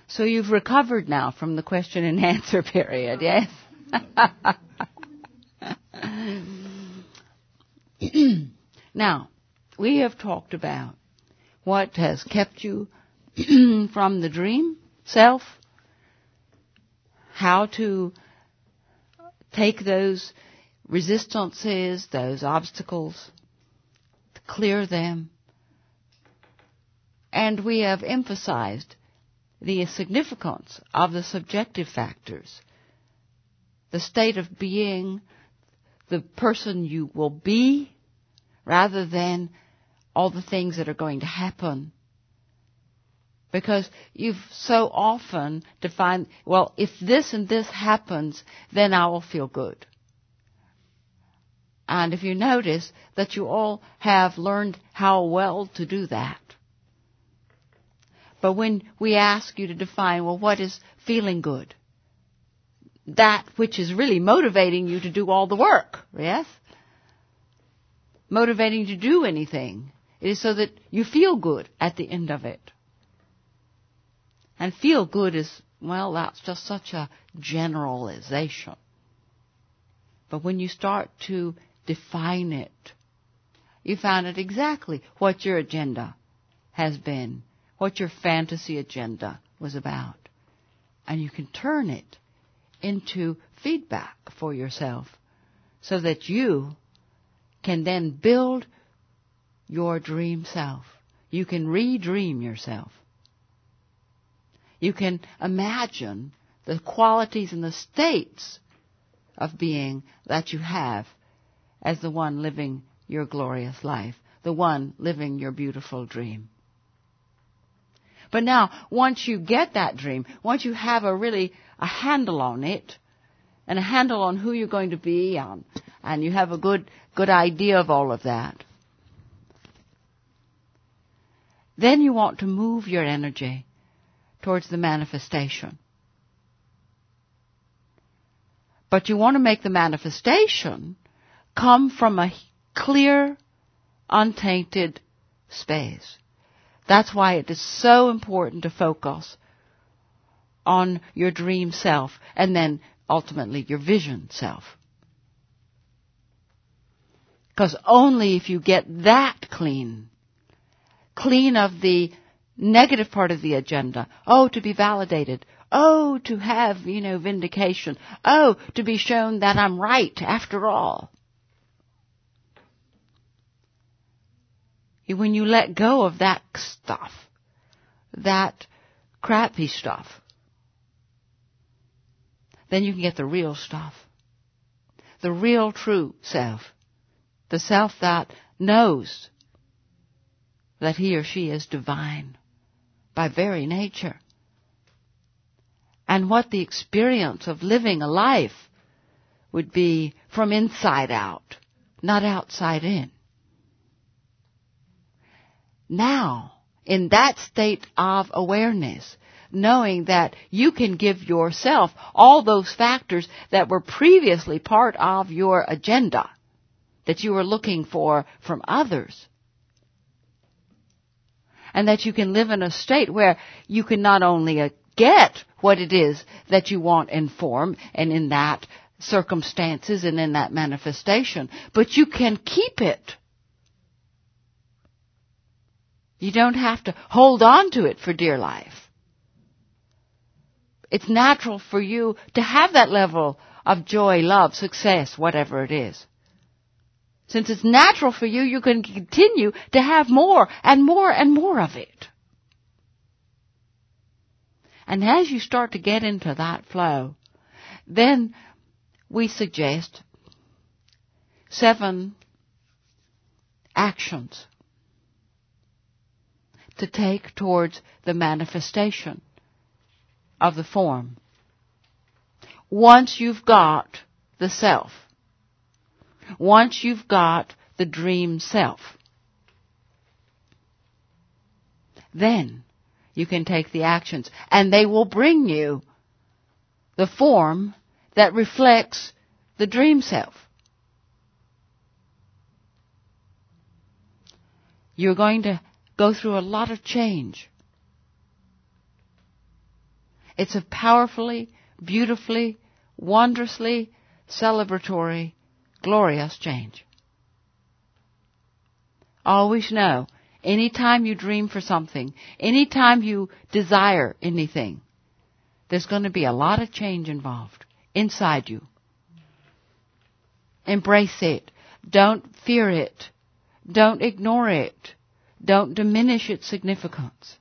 So you've recovered now from the question and answer period, yes? Now, we have talked about what has kept you from the dream self, how to take those resistances, those obstacles, to clear them. And we have emphasized the significance of the subjective factors, the state of being, the person you will be, rather than all the things that are going to happen. Because you've so often defined, well, if this and this happens, then I will feel good. And if you notice that you all have learned how well to do that. But when we ask you to define, well, what is feeling good? That which is really motivating you to do all the work, yes? Motivating you to do anything. It is so that you feel good at the end of it. And feel good is, well, that's just such a generalization. But when you start to define it, you find out exactly what your agenda has been, what your fantasy agenda was about. And you can turn it into feedback for yourself so that you can then build your dream self. You can redream yourself. You can imagine the qualities and the states of being that you have as the one living your glorious life, the one living your beautiful dream. But now, once you get that dream, once you have a handle on it, and a handle on who you're going to be, and you have a good idea of all of that, then you want to move your energy towards the manifestation. But you want to make the manifestation come from a clear, untainted space. That's why it is so important to focus on your dream self and then ultimately your vision self. Because only if you get that clean of the negative part of the agenda, to be validated, to have, vindication, to be shown that I'm right after all. When you let go of that stuff, that crappy stuff, then you can get the real stuff. The real true self. The self that knows that he or she is divine by very nature. And what the experience of living a life would be from inside out, not outside in. Now, in that state of awareness, knowing that you can give yourself all those factors that were previously part of your agenda, that you were looking for from others, and that you can live in a state where you can not only get what it is that you want in form and in that circumstances and in that manifestation, but you can keep it. You don't have to hold on to it for dear life. It's natural for you to have that level of joy, love, success, whatever it is. Since it's natural for you, you can continue to have more and more and more of it. And as you start to get into that flow, then we suggest 7 actions to take towards the manifestation of the form. Once you've got the self, once you've got the dream self, then you can take the actions, and they will bring you the form that reflects the dream self. You're going to go through a lot of change. It's a powerfully, beautifully, wondrously celebratory, glorious change. Always know, anytime you dream for something, anytime you desire anything, there's going to be a lot of change involved inside you. Embrace it. Don't fear it. Don't ignore it. Don't diminish its significance.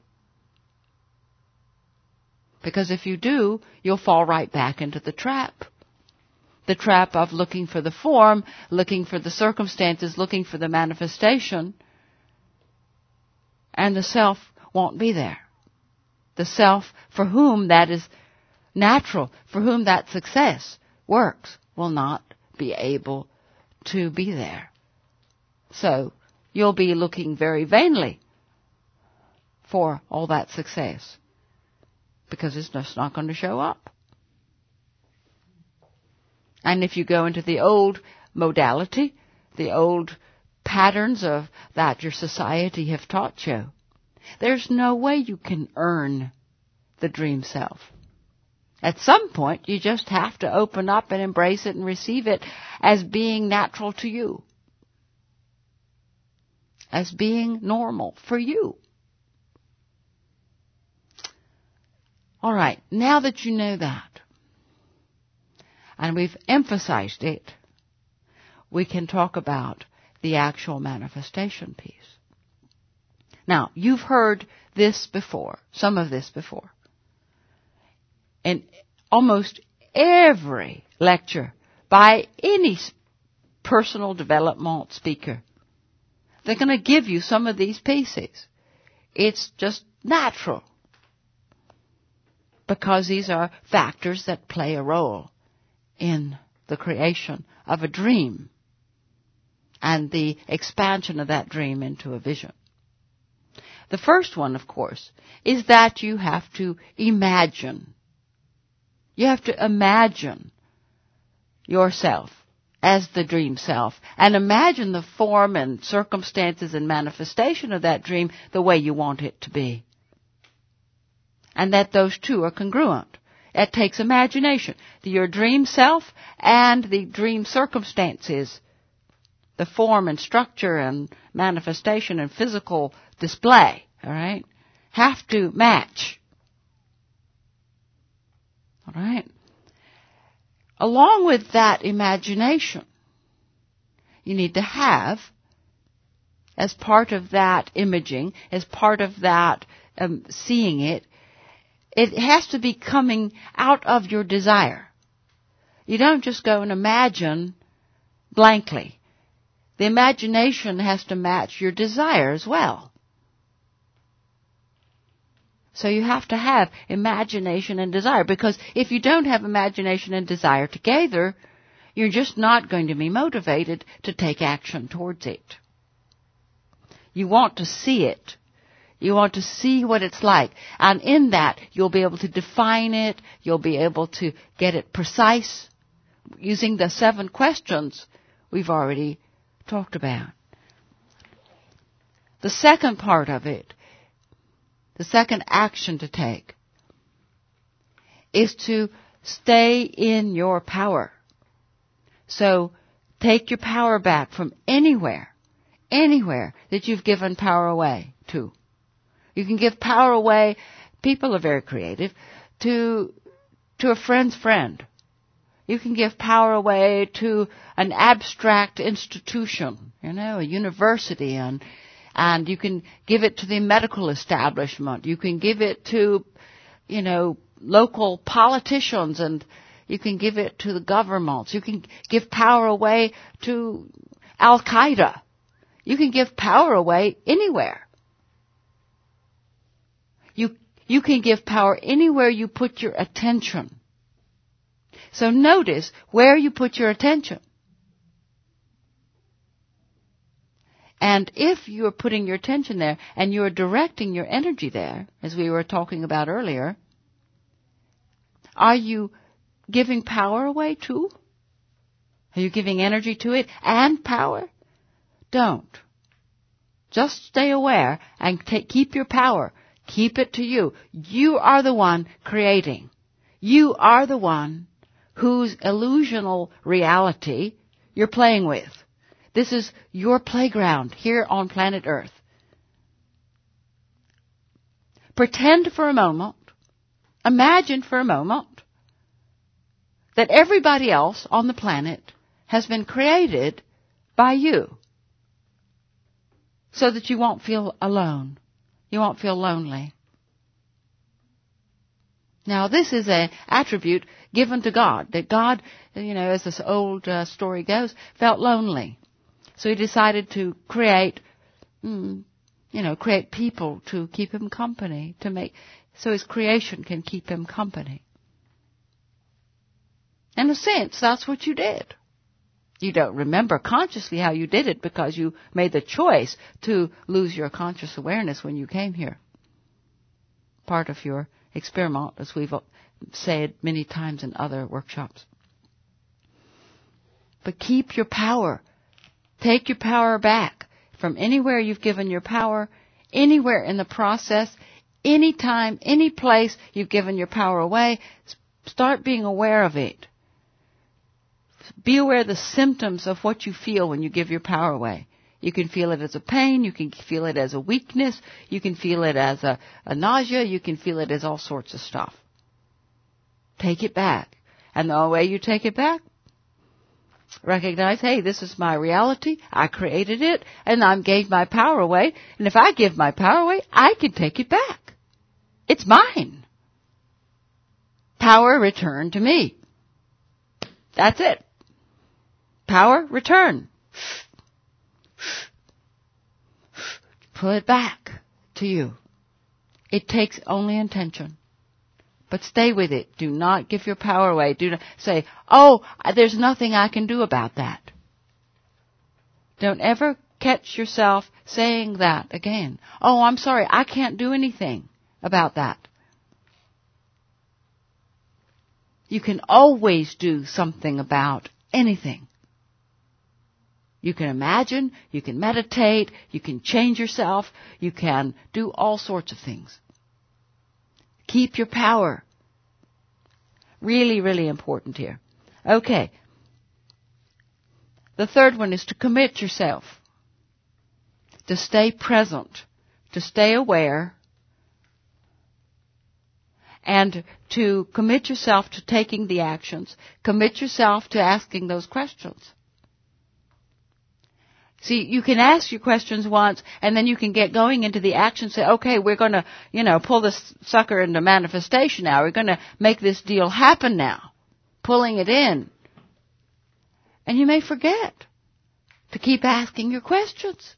Because if you do, you'll fall right back into the trap. The trap of looking for the form, looking for the circumstances, looking for the manifestation, and the self won't be there. The self for whom that is natural, for whom that success works, will not be able to be there. So you'll be looking very vainly for all that success, because it's just not going to show up. And if you go into the old modality, the old patterns of that your society have taught you, there's no way you can earn the dream self. At some point, you just have to open up and embrace it and receive it as being natural to you, as being normal for you. All right, now that you know that, and we've emphasized it, we can talk about the actual manifestation piece. Now, you've heard this before, some of this before. In almost every lecture by any personal development speaker, they're going to give you some of these pieces. It's just natural, because these are factors that play a role in the creation of a dream and the expansion of that dream into a vision. The first one, of course, is that you have to imagine. You have to imagine yourself as the dream self, and imagine the form and circumstances and manifestation of that dream the way you want it to be. And that those two are congruent. It takes imagination. Your dream self and the dream circumstances, the form and structure and manifestation and physical display, all right, have to match. All right? Along with that imagination, you need to have, as part of that imaging, as part of that seeing it, it has to be coming out of your desire. You don't just go and imagine blankly. The imagination has to match your desire as well. So you have to have imagination and desire, because if you don't have imagination and desire together, you're just not going to be motivated to take action towards it. You want to see it. You want to see what it's like. And in that, you'll be able to define it. You'll be able to get it precise using the 7 questions we've already talked about. The second part of it, the second action to take, is to stay in your power. So take your power back from anywhere that you've given power away to. You can give power away, people are very creative, to a friend's friend. You can give power away to an abstract institution, a university, and you can give it to the medical establishment. You can give it to, local politicians, and you can give it to the governments. You can give power away to Al-Qaeda. You can give power away anywhere. You can give power anywhere you put your attention. So notice where you put your attention. And if you are putting your attention there and you are directing your energy there, as we were talking about earlier, are you giving power away too? Are you giving energy to it and power? Don't. Just stay aware and keep your power. Keep it to you. You are the one creating. You are the one whose illusional reality you're playing with. This is your playground here on planet Earth. Pretend for a moment, imagine for a moment, that everybody else on the planet has been created by you, so that you won't feel alone. You won't feel lonely. Now, this is an attribute given to God, that God, as this old story goes, felt lonely. So he decided to create people to keep him company, so his creation can keep him company. In a sense, that's what you did. You don't remember consciously how you did it because you made the choice to lose your conscious awareness when you came here. Part of your experiment, as we've said many times in other workshops. But keep your power. Take your power back from anywhere you've given your power, anywhere in the process, any time, any place you've given your power away. Start being aware of it. Be aware of the symptoms of what you feel when you give your power away. You can feel it as a pain. You can feel it as a weakness. You can feel it as a nausea. You can feel it as all sorts of stuff. Take it back. And the only way you take it back, recognize, hey, this is my reality. I created it, and I gave my power away. And if I give my power away, I can take it back. It's mine. Power returned to me. That's it. Power, return. Pull it back to you. It takes only intention. But stay with it. Do not give your power away. Do not say, oh, there's nothing I can do about that. Don't ever catch yourself saying that again. Oh, I'm sorry, I can't do anything about that. You can always do something about anything. You can imagine, you can meditate, you can change yourself, you can do all sorts of things. Keep your power. Really, really important here. Okay. The third one is to commit yourself. To stay present. To stay aware. And to commit yourself to taking the actions. Commit yourself to asking those questions. See, you can ask your questions once, and then you can get going into the action, say, okay, we're going to, pull this sucker into manifestation now. We're going to make this deal happen now. Pulling it in. And you may forget to keep asking your questions.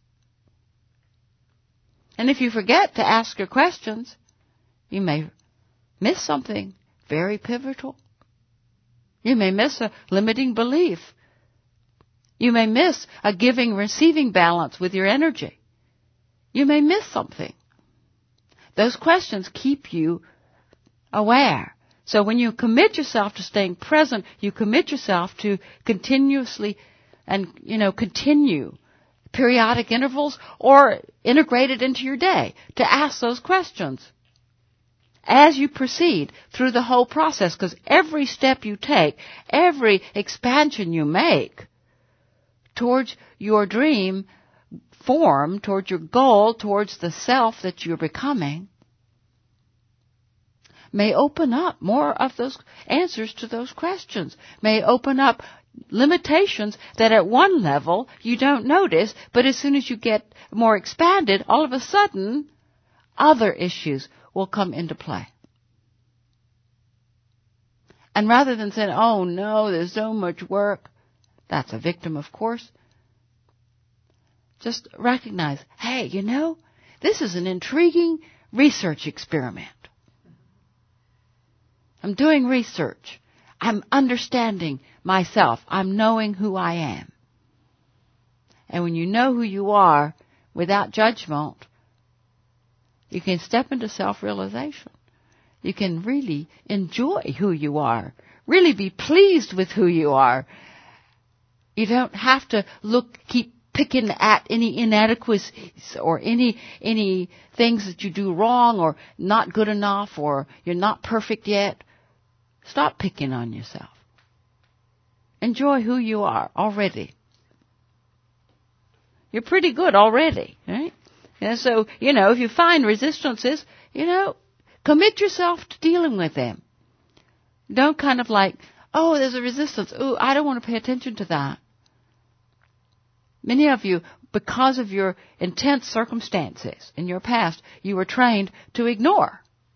And if you forget to ask your questions, you may miss something very pivotal. You may miss a limiting belief. You may miss a giving-receiving balance with your energy. You may miss something. Those questions keep you aware. So when you commit yourself to staying present, you commit yourself to continuously and, continue periodic intervals or integrate it into your day to ask those questions as you proceed through the whole process. Because every step you take, every expansion you make, towards your dream form, towards your goal, towards the self that you're becoming, may open up more of those answers to those questions, may open up limitations that at one level you don't notice, but as soon as you get more expanded, all of a sudden, other issues will come into play. And rather than saying, oh no, there's so much work, that's a victim, of course. Just recognize, hey, this is an intriguing research experiment. I'm doing research. I'm understanding myself. I'm knowing who I am. And when you know who you are without judgment, you can step into self-realization. You can really enjoy who you are, really be pleased with who you are. You don't have to keep picking at any inadequacies or any things that you do wrong or not good enough or you're not perfect yet. Stop picking on yourself. Enjoy who you are already. You're pretty good already, right? And so, if you find resistances, commit yourself to dealing with them. Don't kind of like, oh, there's a resistance. Oh, I don't want to pay attention to that. Many of you, because of your intense circumstances in your past, you were trained to ignore.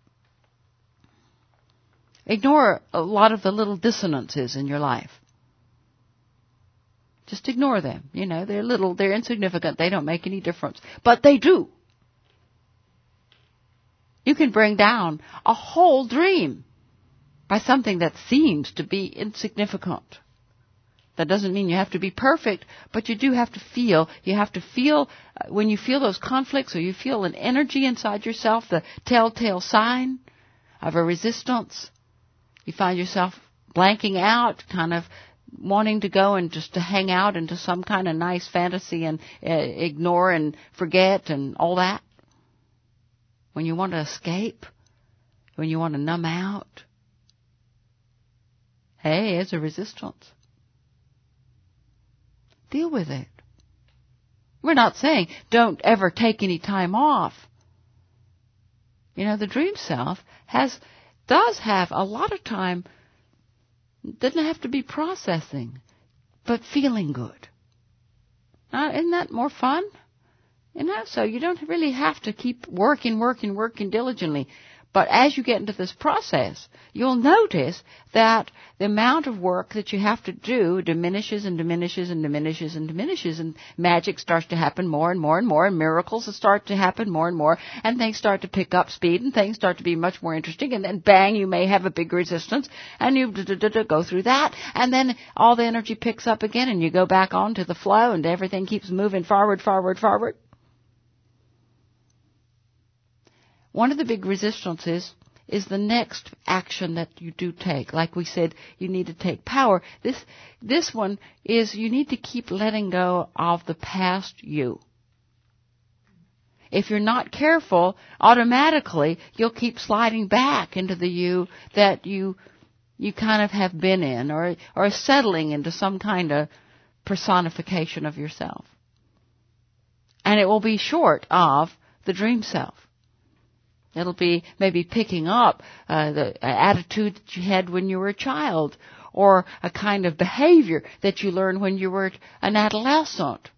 Ignore a lot of the little dissonances in your life. Just ignore them. They're little, they're insignificant, they don't make any difference. But they do. You can bring down a whole dream by something that seems to be insignificant. That doesn't mean you have to be perfect, but you do have to feel. You have to feel, when you feel those conflicts or you feel an energy inside yourself, the telltale sign of a resistance, you find yourself blanking out, kind of wanting to go and just to hang out into some kind of nice fantasy and ignore and forget and all that. When you want to escape, when you want to numb out, hey, it's a resistance. Deal with it. We're not saying don't ever take any time off. The dream self does have a lot of time. Doesn't have to be processing, but feeling good. Now, isn't that more fun? So you don't really have to keep working diligently. But as you get into this process, you'll notice that the amount of work that you have to do diminishes and diminishes and diminishes and diminishes, and magic starts to happen more and more and more, and miracles start to happen more and more, and things start to pick up speed, and things start to be much more interesting, and then bang, you may have a big resistance, and you go through that, and then all the energy picks up again, and you go back on to the flow, and everything keeps moving forward. One of the big resistances is the next action that you do take. Like we said, you need to take power. This one is you need to keep letting go of the past you. If you're not careful, automatically you'll keep sliding back into the you that you kind of have been in, or settling into some kind of personification of yourself. And it will be short of the dream self. It'll be maybe picking up the attitude that you had when you were a child, or a kind of behavior that you learned when you were an adolescent.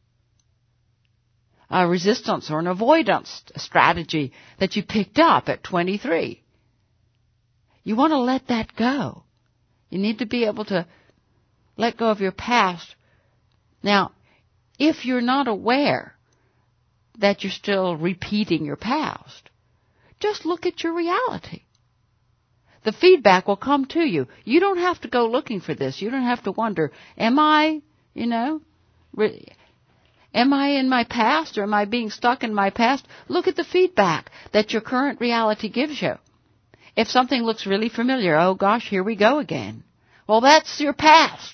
A resistance or an avoidance strategy that you picked up at 23. You want to let that go. You need to be able to let go of your past. Now, if you're not aware that you're still repeating your past, just look at your reality. The feedback will come to you. You don't have to go looking for this. You don't have to wonder, am I in my past, or am I being stuck in my past? Look at the feedback that your current reality gives you. If something looks really familiar, oh gosh, here we go again. Well, that's your past.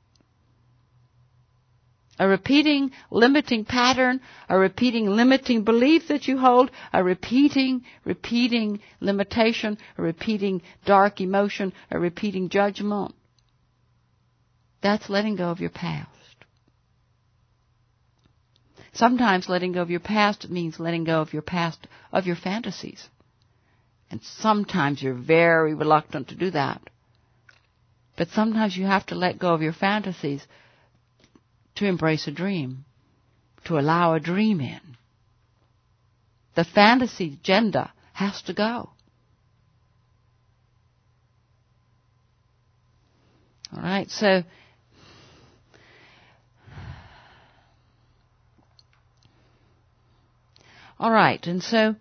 A repeating, limiting pattern, a repeating, limiting belief that you hold, a repeating limitation, a repeating dark emotion, a repeating judgment. That's letting go of your past. Sometimes letting go of your past means letting go of your past, of your fantasies. And sometimes you're very reluctant to do that. But sometimes you have to let go of your fantasies to embrace a dream, to allow a dream in. The fantasy agenda has to go. All right, so all right, and so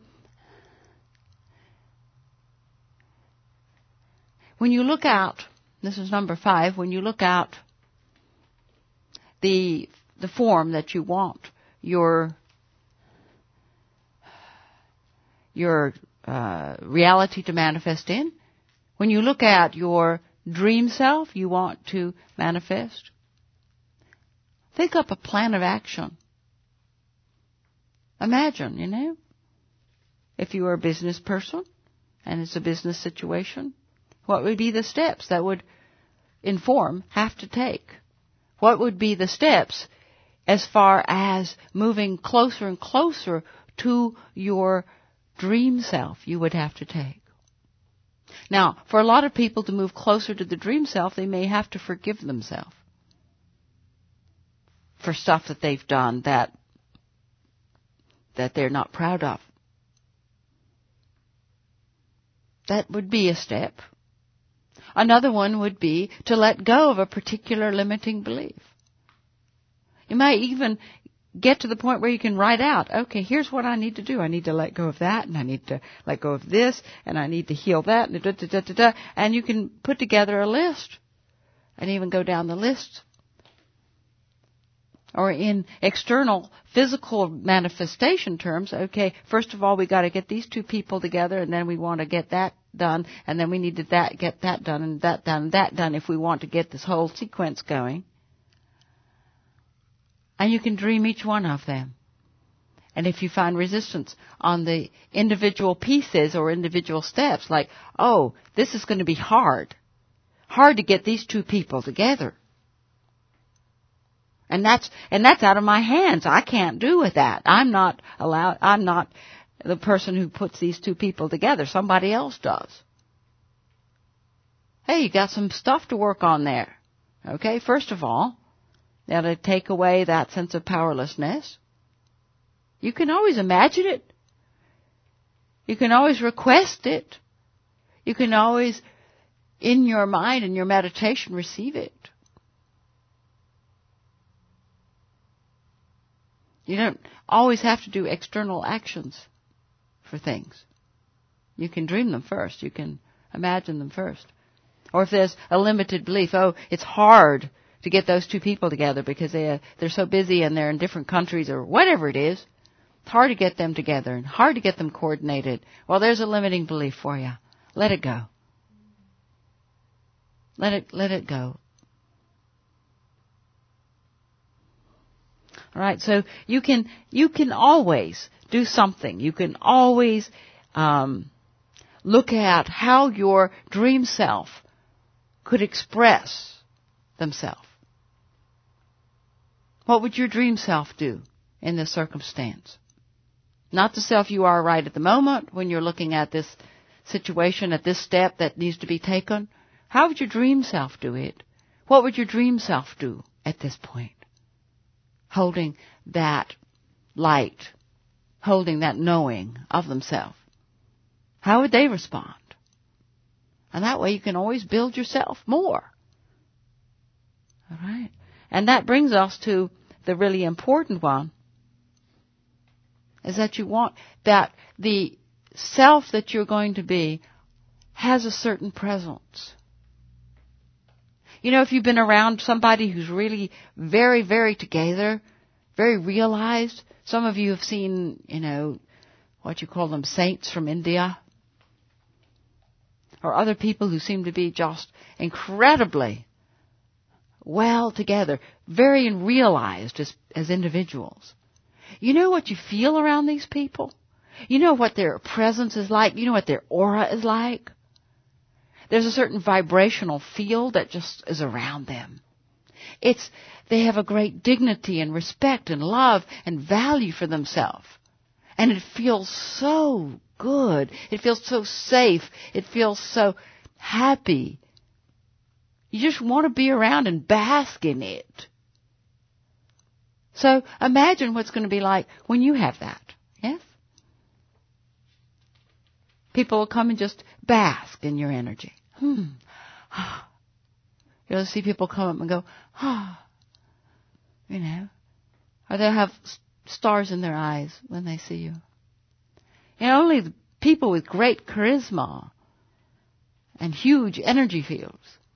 when you look out, this is number 5, when you look out the form that you want your reality to manifest in, when you look at your dream self you want to manifest, think up a plan of action. Imagine, if you are a business person and it's a business situation, What would be the steps that would Inform have to take? What would be the steps as far as moving closer and closer to your dream self you would have to take? Now, for a lot of people to move closer to the dream self, they may have to forgive themselves for stuff that they've done that they're not proud of. That would be a step. Another one would be to let go of a particular limiting belief. You might even get to the point where you can write out, okay, here's what I need to do. I need to let go of that, and I need to let go of this, and I need to heal that, and you can put together a list and even go down the list. Or in external physical manifestation terms, okay, first of all, we got to get these two people together, and then we want to get that done, and then we need to get that done, and that done, and that done if we want to get this whole sequence going. And you can dream each one of them. And if you find resistance on the individual pieces or individual steps, like, oh, this is going to be hard to get these two people together. And that's out of my hands. I can't do with that. I'm not the person who puts these two people together. Somebody else does. Hey, you got some stuff to work on there. Okay, first of all, now to take away that sense of powerlessness. You can always imagine it. You can always request it. You can always, in your mind, in your meditation, receive it. You don't always have to do external actions for things. You can dream them first. You can imagine them first. Or if there's a limited belief, oh, it's hard to get those two people together because they're so busy and they're in different countries or whatever it is. It's hard to get them together and hard to get them coordinated. Well, there's a limiting belief for you. Let it go. Let it go. All right, so you can always do something. You can always look at how your dream self could express themselves. What would your dream self do in this circumstance? Not the self you are right at the moment when you're looking at this situation, at this step that needs to be taken. How would your dream self do it? What would your dream self do at this point? Holding that light, holding that knowing of themselves. How would they respond? And that way you can always build yourself more. All right? And that brings us to the really important one, is that you want that the self that you're going to be has a certain presence. You know, if you've been around somebody who's really very, very together, very realized, some of you have seen, what you call them, saints from India, or other people who seem to be just incredibly well together, very realized as individuals. You know what you feel around these people? You know what their presence is like? You know what their aura is like? There's a certain vibrational field that just is around them. They have a great dignity and respect and love and value for themselves. And it feels so good. It feels so safe. It feels so happy. You just want to be around and bask in it. So imagine what's going to be like when you have that. Yes? People will come and just bask in your energy. You'll see people come up and go, or they'll have stars in their eyes when they see you. Only the people with great charisma and huge energy fields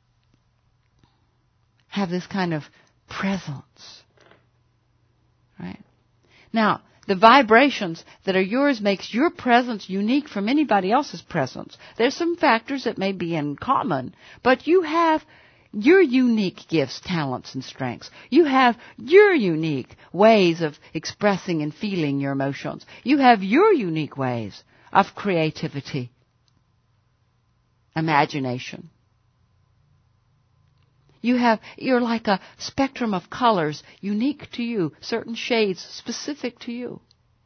have this kind of presence. Right? Now, the vibrations that are yours makes your presence unique from anybody else's presence. There's some factors that may be in common, but you have your unique gifts, talents, and strengths. You have your unique ways of expressing and feeling your emotions. You have your unique ways of creativity. imagination. You're like a spectrum of colors, unique to you, certain shades specific to you.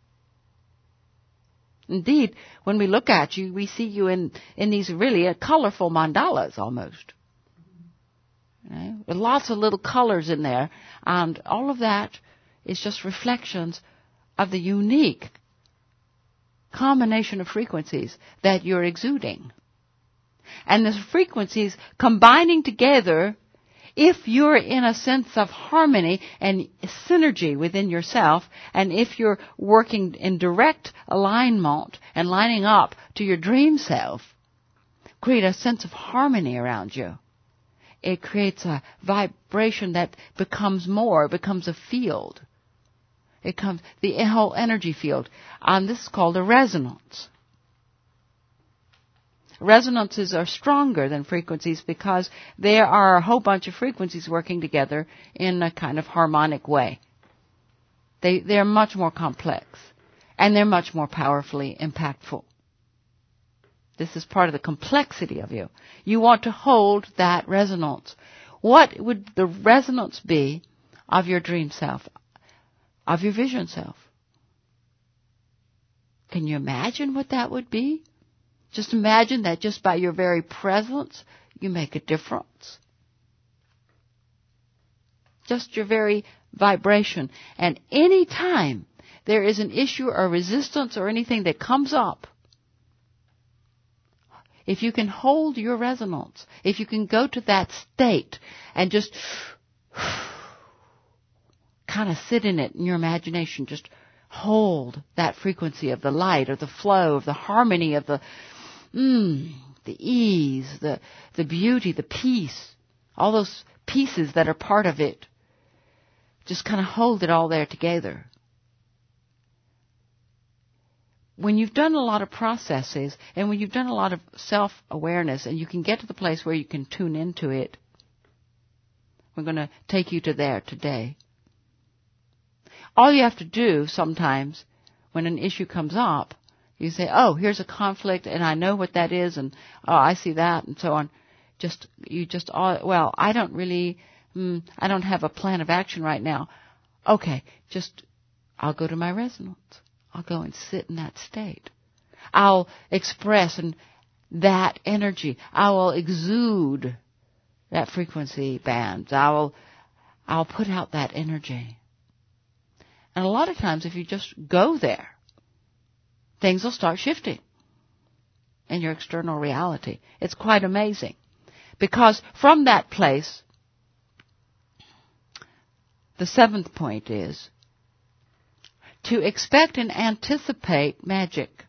Indeed, when we look at you, we see you in these really colorful mandalas almost. Right? With lots of little colors in there, and all of that is just reflections of the unique combination of frequencies that you're exuding. And the frequencies combining together, if you're in a sense of harmony and synergy within yourself, and if you're working in direct alignment and lining up to your dream self, create a sense of harmony around you. It creates a vibration that becomes a field. It comes the whole energy field. And this is called a resonance. Resonances are stronger than frequencies because there are a whole bunch of frequencies working together in a kind of harmonic way. They're much more complex, and they're much more powerfully impactful. This is part of the complexity of you. You want to hold that resonance. What would the resonance be of your dream self, of your vision self? Can you imagine what that would be? Just imagine that just by your very presence, you make a difference. Just your very vibration. And any time there is an issue or resistance or anything that comes up, if you can hold your resonance, if you can go to that state and just kind of sit in it in your imagination, just hold that frequency of the light or the flow of the harmony of the ease, the beauty, the peace, all those pieces that are part of it. Just kind of hold it all there together. When you've done a lot of processes and when you've done a lot of self-awareness and you can get to the place where you can tune into it, we're going to take you to there today. All you have to do sometimes when an issue comes up, you say, oh, here's a conflict and I know what that is and oh, I see that and so on. I don't have a plan of action right now. Okay, I'll go to my resonance. I'll go and sit in that state. I'll express that energy. I will exude that frequency band. I'll put out that energy. And a lot of times if you just go there, things will start shifting in your external reality. It's quite amazing. Because from that place, the seventh point is to expect and anticipate magic.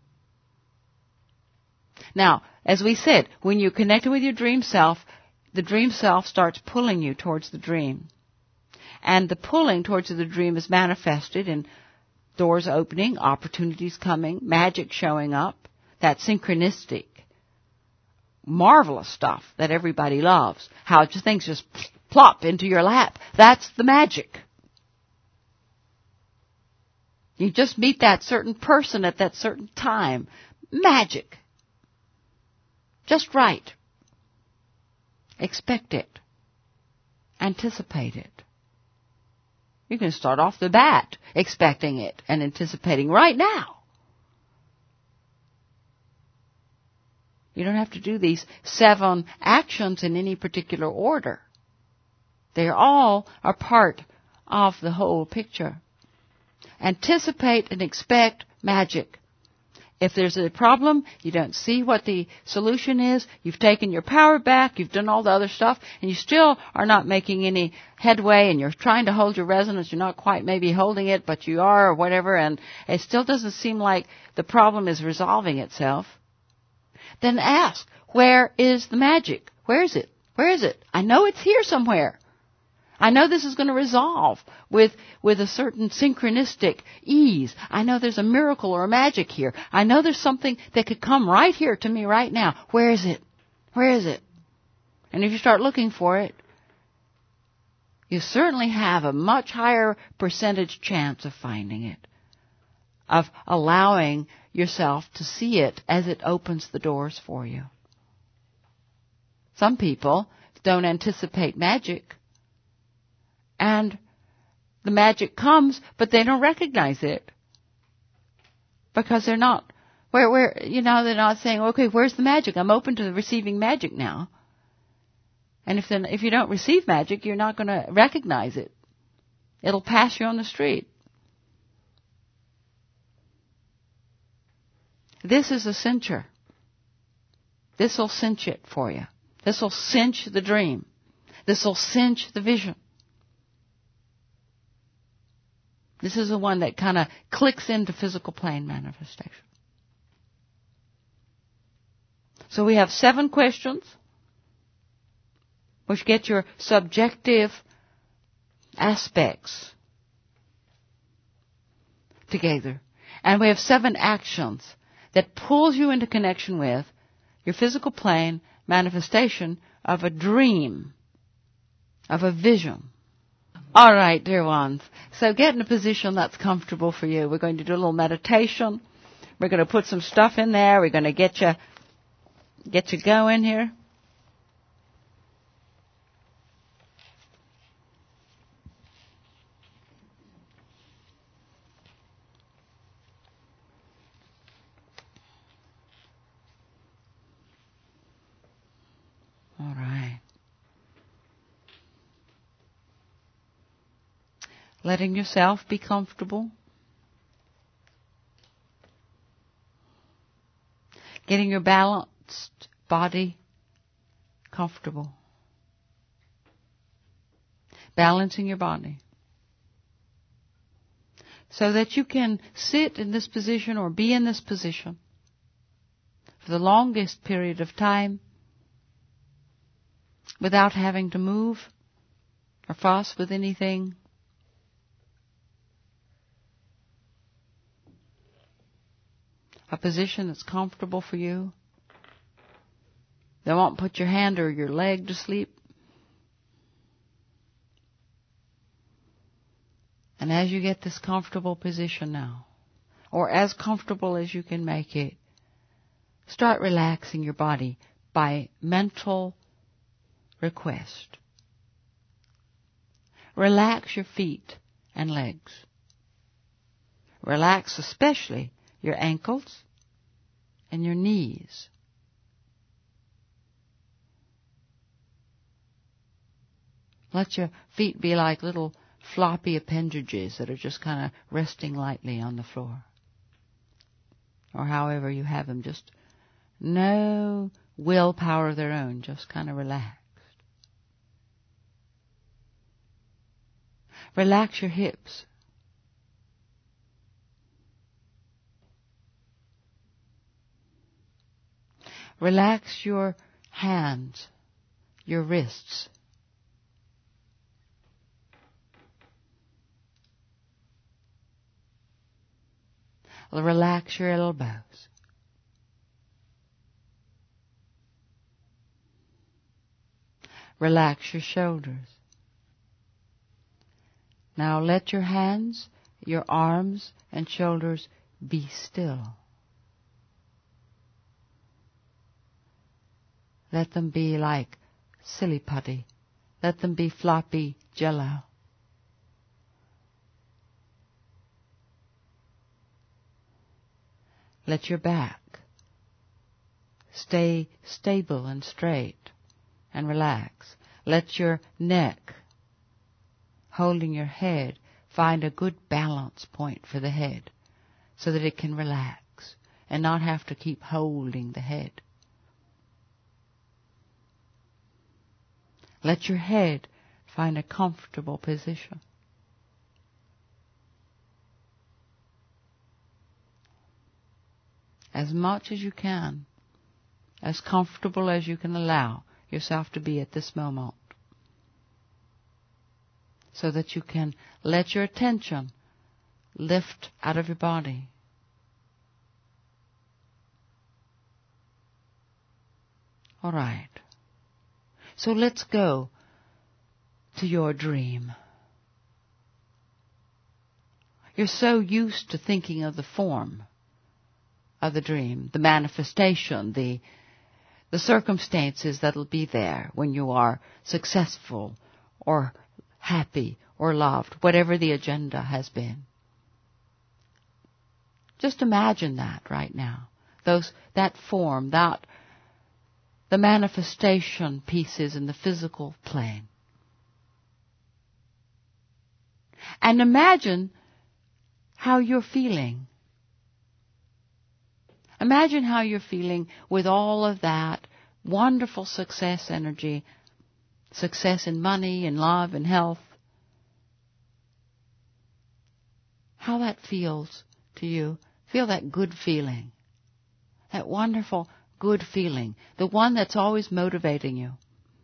Now, as we said, when you're connected with your dream self, the dream self starts pulling you towards the dream. And the pulling towards the dream is manifested in doors opening, opportunities coming, magic showing up, that synchronistic, marvelous stuff that everybody loves. How things just plop into your lap. That's the magic. You just meet that certain person at that certain time. Magic. Just right. Expect it. Anticipate it. You can start off the bat expecting it and anticipating right now. You don't have to do these 7 actions in any particular order. They all are part of the whole picture. Anticipate and expect magic. If there's a problem, you don't see what the solution is, you've taken your power back, you've done all the other stuff, and you still are not making any headway, and you're trying to hold your resonance, you're not quite maybe holding it, but you are, or whatever, and it still doesn't seem like the problem is resolving itself, then ask, where is the magic? Where is it? Where is it? I know it's here somewhere. I know this is going to resolve with a certain synchronistic ease. I know there's a miracle or a magic here. I know there's something that could come right here to me right now. Where is it? Where is it? And if you start looking for it, you certainly have a much higher percentage chance of finding it, of allowing yourself to see it as it opens the doors for you. Some people don't anticipate magic, and the magic comes, but they don't recognize it because they're not they're not saying, okay, where's the magic? I'm open to receiving magic now. And if you don't receive magic, you're not going to recognize it. It'll pass you on the street. This is a cincher. This will cinch it for you. This will cinch the dream. This will cinch the vision. This is the one that kind of clicks into physical plane manifestation. So we have 7 questions, which get your subjective aspects together. And we have 7 actions that pulls you into connection with your physical plane manifestation of a dream, of a vision. All right, dear ones. So get in a position that's comfortable for you. We're going to do a little meditation. We're going to put some stuff in there. We're going to get you going here. All right. Letting yourself be comfortable. Getting your balanced body comfortable. Balancing your body. So that you can sit in this position or be in this position for the longest period of time without having to move or fuss with anything. A position that's comfortable for you. They won't put your hand or your leg to sleep. And as you get this comfortable position now, or as comfortable as you can make it, start relaxing your body by mental request. Relax your feet and legs. Relax especially your ankles and your knees. Let your feet be like little floppy appendages that are just kind of resting lightly on the floor. Or however you have them, just no willpower of their own, just kind of relaxed. Relax your hips. Relax your hands, your wrists. Relax your elbows. Relax your shoulders. Now let your hands, your arms, and shoulders be still. Let them be like silly putty. Let them be floppy jello. Let your back stay stable and straight and relax. Let your neck, holding your head, find a good balance point for the head so that it can relax and not have to keep holding the head. Let your head find a comfortable position. As much as you can, as comfortable as you can allow yourself to be at this moment, so that you can let your attention lift out of your body. All right. So let's go to your dream. You're so used to thinking of the form of the dream, the manifestation, the the circumstances that'll be there when you are successful or happy or loved, whatever the agenda has been. Just imagine that right now. That form, the manifestation pieces in the physical plane. And imagine how you're feeling. Imagine how you're feeling with all of that wonderful success energy, success in money, in love, in health. How that feels to you. Feel that good feeling. That wonderful good feeling. The one that's always motivating you.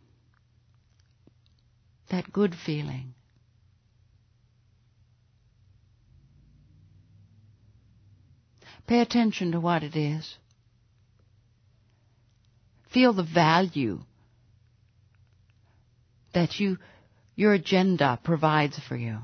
That good feeling. Pay attention to what it is. Feel the value that your agenda provides for you.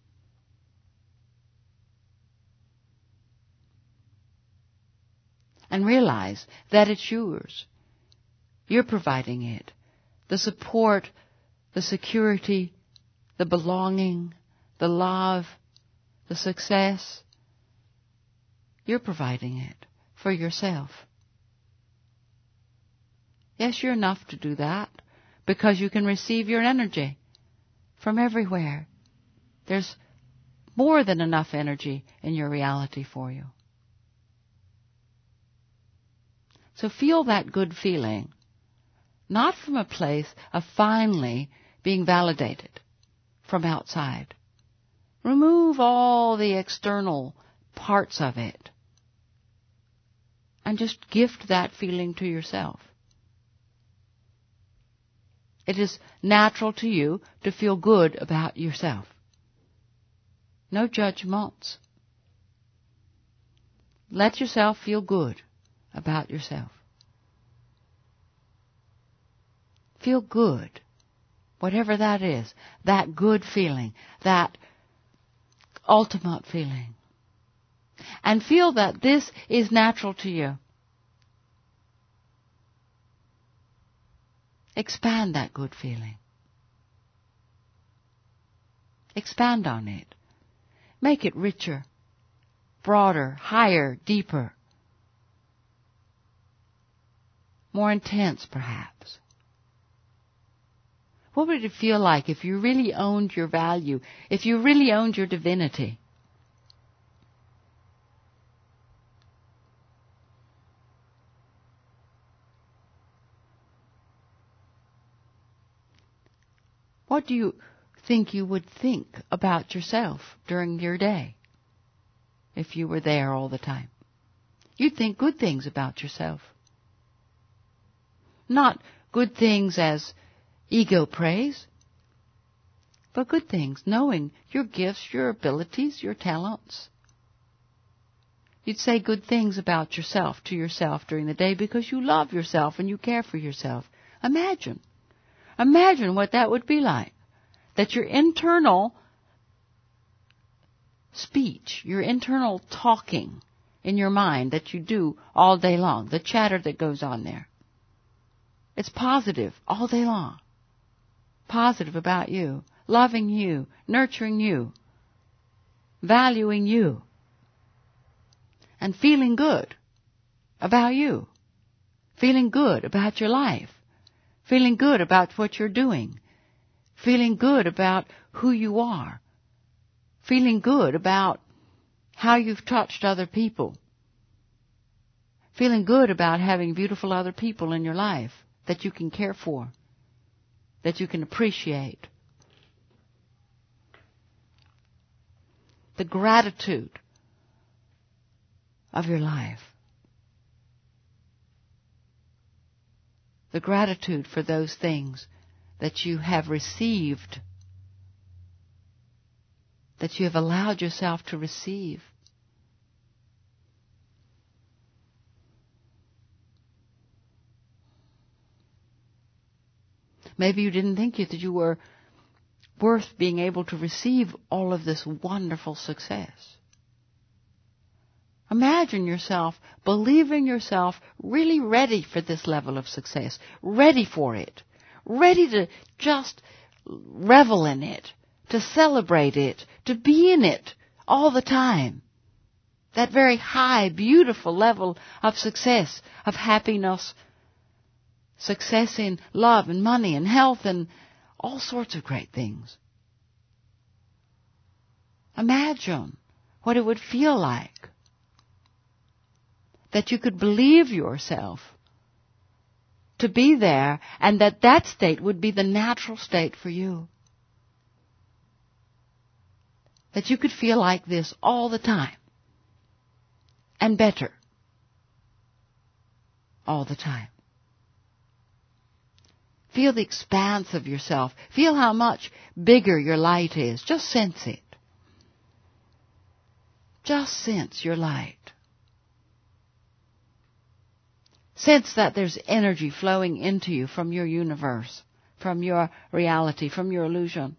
And realize that it's yours. You're providing it. The support, the security, the belonging, the love, the success. You're providing it for yourself. Yes, you're enough to do that because you can receive your energy from everywhere. There's more than enough energy in your reality for you. So feel that good feeling, not from a place of finally being validated from outside. Remove all the external parts of it and just gift that feeling to yourself. It is natural to you to feel good about yourself. No judgments. Let yourself feel good about yourself. Feel good, whatever that is, that good feeling, that ultimate feeling. And feel that this is natural to you. Expand that good feeling. Expand on it. Make it richer, broader, higher, deeper. More intense, perhaps. What would it feel like if you really owned your value, if you really owned your divinity? What do you think you would think about yourself during your day if you were there all the time? You'd think good things about yourself. Not good things as ego praise, but good things, knowing your gifts, your abilities, your talents. You'd say good things about yourself to yourself during the day because you love yourself and you care for yourself. Imagine what that would be like. That your internal speech, your internal talking in your mind that you do all day long, the chatter that goes on there, it's positive all day long. Positive about you, loving you, nurturing you, valuing you, and feeling good about you, feeling good about your life, feeling good about what you're doing, feeling good about who you are, feeling good about how you've touched other people, feeling good about having beautiful other people in your life that you can care for, that you can appreciate. The gratitude of your life. The gratitude for those things that you have received, that you have allowed yourself to receive. Maybe you didn't think that you were worth being able to receive all of this wonderful success. Imagine yourself believing yourself really ready for this level of success, ready for it, ready to just revel in it, to celebrate it, to be in it all the time. That very high, beautiful level of success, of happiness, success in love and money and health and all sorts of great things. Imagine what it would feel like that you could believe yourself to be there and that that state would be the natural state for you. That you could feel like this all the time and better all the time. Feel the expanse of yourself. Feel how much bigger your light is. Just sense it. Just sense your light. Sense that there's energy flowing into you from your universe, from your reality, from your illusion,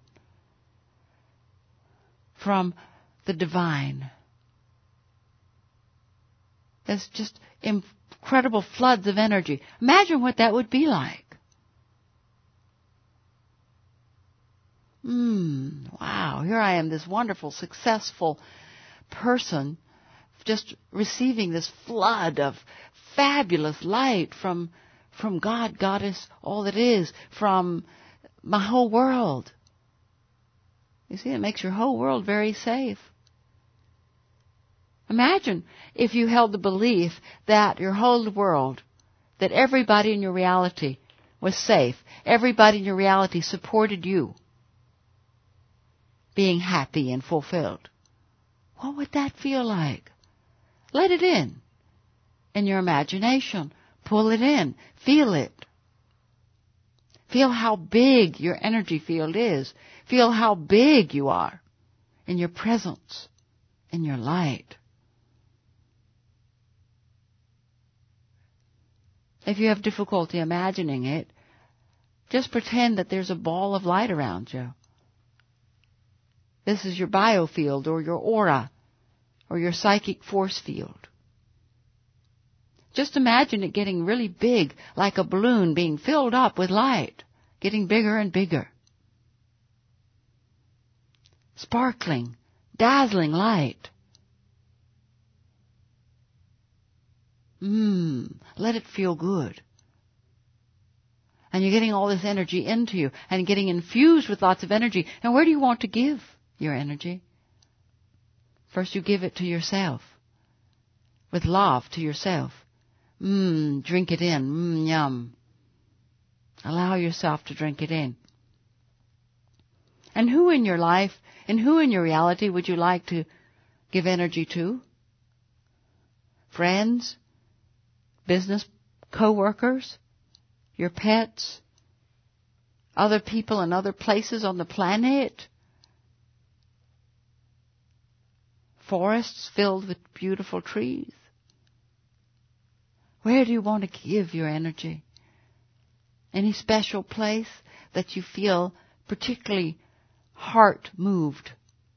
from the divine. There's just incredible floods of energy. Imagine what that would be like. Wow, here I am, this wonderful, successful person, just receiving this flood of fabulous light from God, Goddess, all that is, from my whole world. You see, it makes your whole world very safe. Imagine if you held the belief that your whole world, that everybody in your reality was safe, everybody in your reality supported you being happy and fulfilled. What would that feel like? Let it in your imagination. Pull it in. Feel it. Feel how big your energy field is. Feel how big you are in your presence, in your light. If you have difficulty imagining it, just pretend that there's a ball of light around you. This is your biofield or your aura or your psychic force field. Just imagine it getting really big, like a balloon being filled up with light, getting bigger and bigger. Sparkling, dazzling light. Let it feel good. And you're getting all this energy into you and getting infused with lots of energy. And where do you want to give your energy? First you give it to yourself. With love to yourself. Drink it in. Yum. Allow yourself to drink it in. And who in your life, and who in your reality would you like to give energy to? Friends? Business co-workers? Your pets? Other people in other places on the planet? Forests filled with beautiful trees? Where do you want to give your energy? Any special place that you feel particularly heart moved?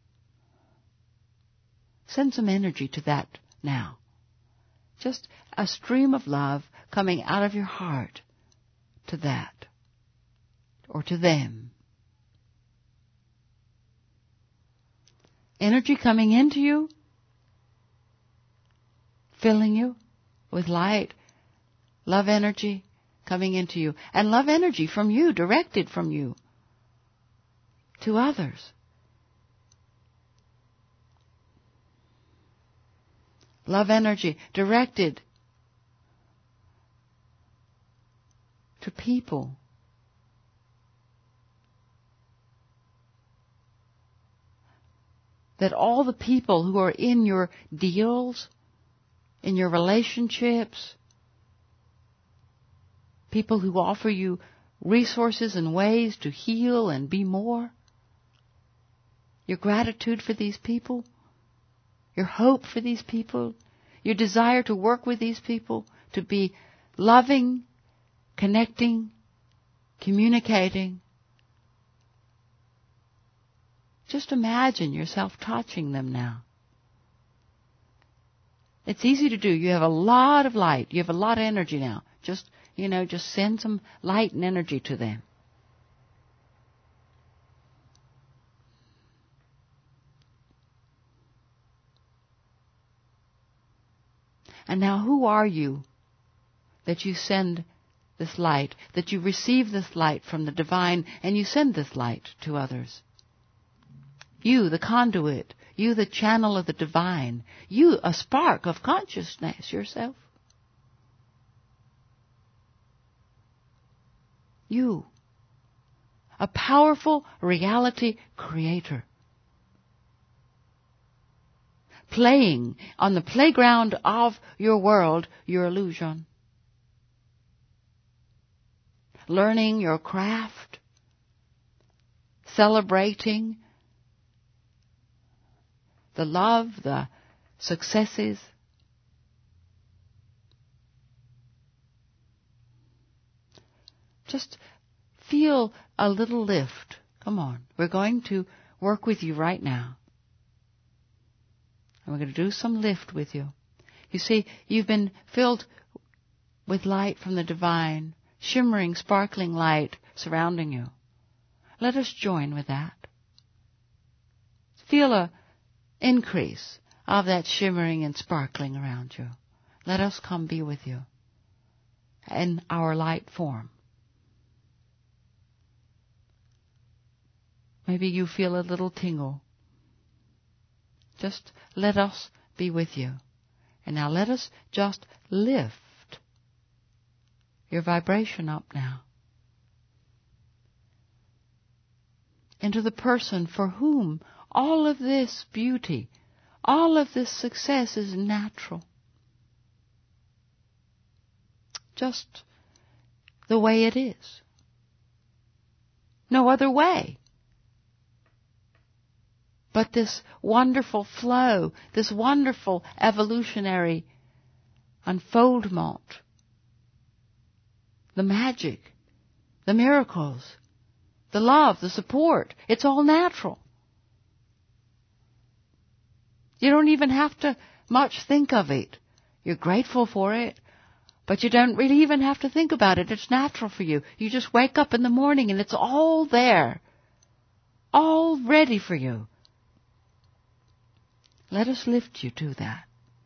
Send some energy to that now. Just a stream of love coming out of your heart to that or to them. Energy coming into you, filling you with light, love energy coming into you, and love energy from you, directed from you to others. Love energy directed to people. That all the people who are in your deals, in your relationships, people who offer you resources and ways to heal and be more, your gratitude for these people, your hope for these people, your desire to work with these people, to be loving, connecting, communicating. Just imagine yourself touching them now. It's easy to do. You have a lot of light. You have a lot of energy now. Just send some light and energy to them. And now who are you that you send this light, that you receive this light from the divine and you send this light to others? You, the conduit. You, the channel of the divine. You, a spark of consciousness yourself. You, a powerful reality creator. Playing on the playground of your world, your illusion. Learning your craft. Celebrating the love, the successes. Just feel a little lift. Come on. We're going to work with you right now. And we're going to do some lift with you. You see, you've been filled with light from the divine, shimmering, sparkling light surrounding you. Let us join with that. Feel a increase of that shimmering and sparkling around you. Let us come be with you in our light form. Maybe you feel a little tingle. Just let us be with you. And now let us just lift your vibration up now into the person for whom all of this beauty, all of this success is natural. Just the way it is. No other way. But this wonderful flow, this wonderful evolutionary unfoldment, the magic, the miracles, the love, the support, it's all natural. You don't even have to much think of it. You're grateful for it, but you don't really even have to think about it. It's natural for you. You just wake up in the morning and it's all there, all ready for you. Let us lift you to that.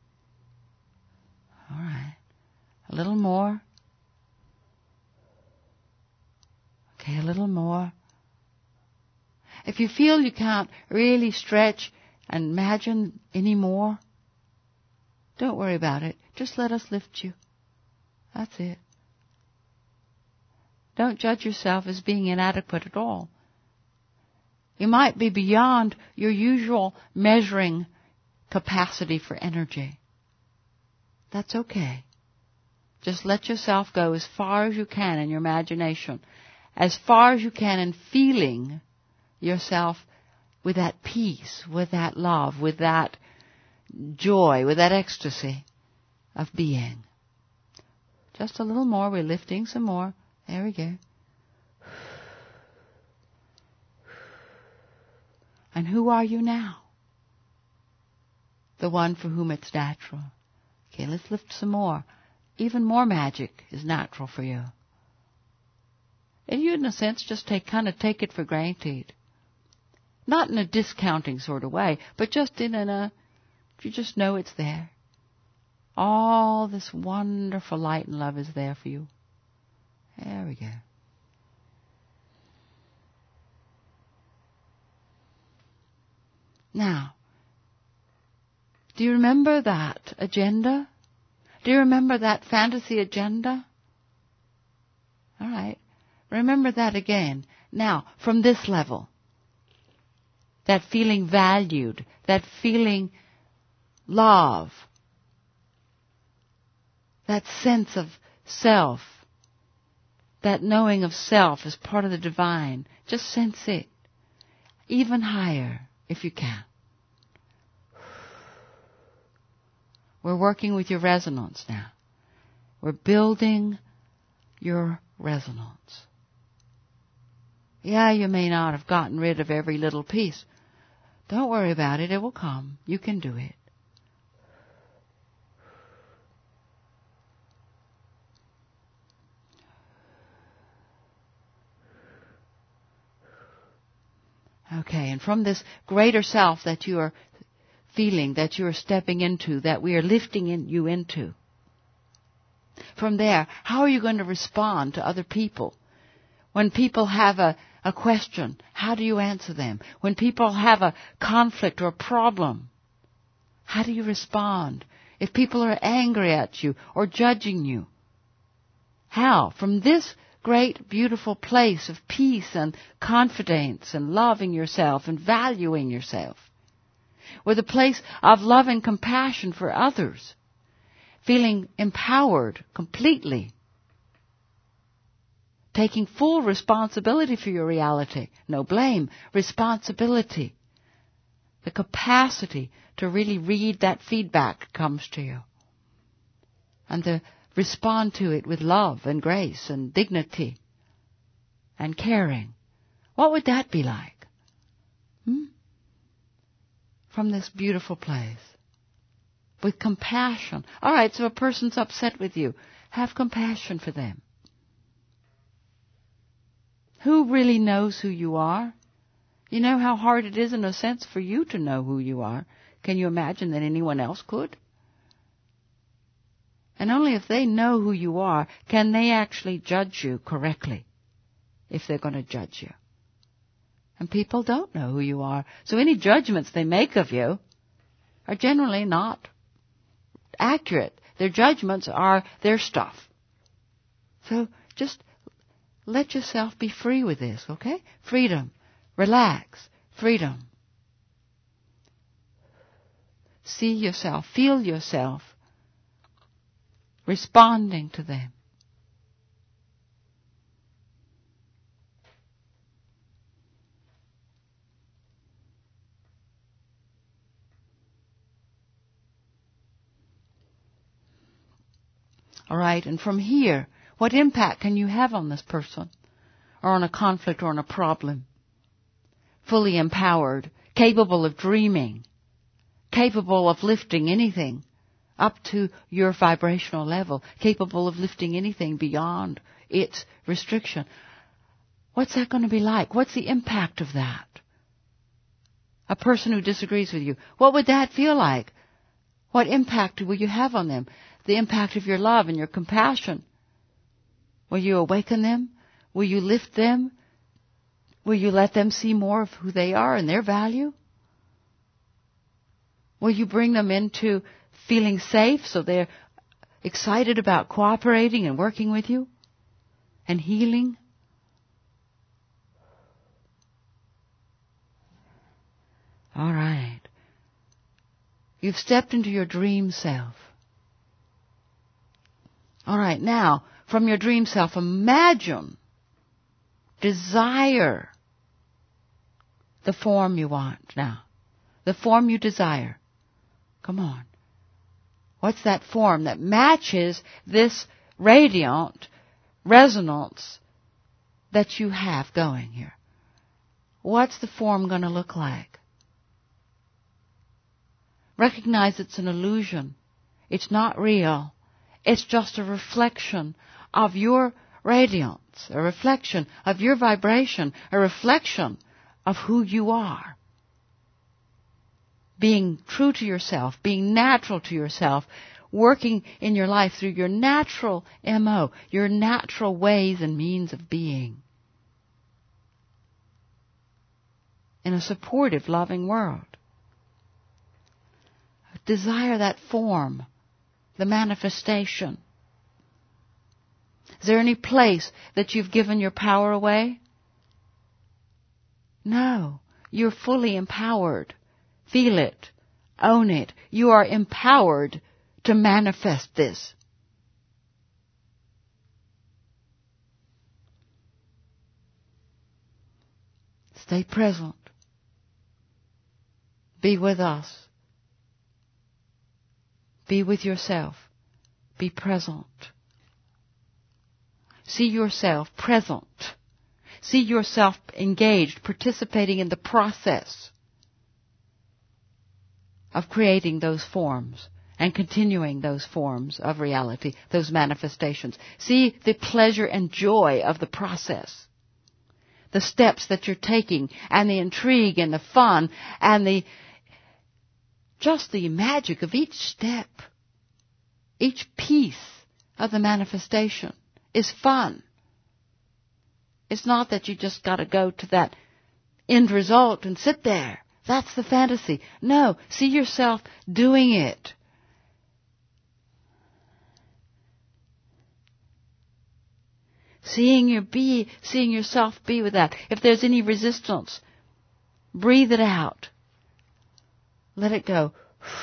All right. A little more. Okay, a little more. If you feel you can't really stretch and imagine any more, don't worry about it. Just let us lift you. That's it. Don't judge yourself as being inadequate at all. You might be beyond your usual measuring capacity for energy. That's okay. Just let yourself go as far as you can in your imagination, as far as you can in feeling yourself with that peace, with that love, with that joy, with that ecstasy of being. Just a little more. We're lifting some more. There we go. And who are you now? The one for whom it's natural. Okay, let's lift some more. Even more magic is natural for you. And you, in a sense, just take it for granted. Not in a discounting sort of way, but just you just know it's there. All this wonderful light and love is there for you. There we go. Now, do you remember that agenda? Do you remember that fantasy agenda? All right. Remember that again. Now, from this level, that feeling valued, that feeling love, that sense of self, that knowing of self as part of the divine, just sense it. Even higher, if you can. We're working with your resonance now. We're building your resonance. Yeah, you may not have gotten rid of every little piece. Don't worry about it. It will come. You can do it. Okay, and from this greater self that you are feeling, that you are stepping into, that we are lifting you into, from there, how are you going to respond to other people? When people have a question, how do you answer them? When people have a conflict or a problem, how do you respond? If people are angry at you or judging you, how? From this great, beautiful place of peace and confidence and loving yourself and valuing yourself, with a place of love and compassion for others, feeling empowered completely, taking full responsibility for your reality, no blame, responsibility, the capacity to really read that feedback comes to you, and to respond to it with love and grace and dignity and caring. What would that be like? From this beautiful place. With compassion. All right, so a person's upset with you. Have compassion for them. Who really knows who you are? You know how hard it is, in a sense, for you to know who you are. Can you imagine that anyone else could? And only if they know who you are can they actually judge you correctly, if they're going to judge you. And people don't know who you are. So any judgments they make of you are generally not accurate. Their judgments are their stuff. So just let yourself be free with this, okay? Freedom. Relax. Freedom. See yourself. Feel yourself responding to them. All right, and from here, what impact can you have on this person, or on a conflict, or on a problem? Fully empowered, capable of dreaming, capable of lifting anything up to your vibrational level, capable of lifting anything beyond its restriction. What's that going to be like? What's the impact of that? A person who disagrees with you, what would that feel like? What impact will you have on them? The impact of your love and your compassion. Will you awaken them? Will you lift them? Will you let them see more of who they are and their value? Will you bring them into feeling safe so they're excited about cooperating and working with you and healing? All right. You've stepped into your dream self. All right, now, from your dream self, imagine, desire the form you want now. The form you desire. Come on. What's that form that matches this radiant resonance that you have going here? What's the form going to look like? Recognize it's an illusion. It's not real. It's just a reflection of your radiance, a reflection of your vibration, a reflection of who you are. Being true to yourself, being natural to yourself, working in your life through your natural MO, your natural ways and means of being. In a supportive, loving world. Desire that form, the manifestation. Is there any place that you've given your power away? No. You're fully empowered. Feel it. Own it. You are empowered to manifest this. Stay present. Be with us. Be with yourself. Be present. See yourself present. See yourself engaged, participating in the process of creating those forms and continuing those forms of reality, those manifestations. See the pleasure and joy of the process. the steps that you're taking, and the intrigue and the fun and just the magic of each step. Each piece of the manifestation is fun. It's not that you just got to go to that end result and sit there. That's the fantasy. No, see yourself doing it. Seeing yourself be with that. If there's any resistance, breathe it out. Let it go.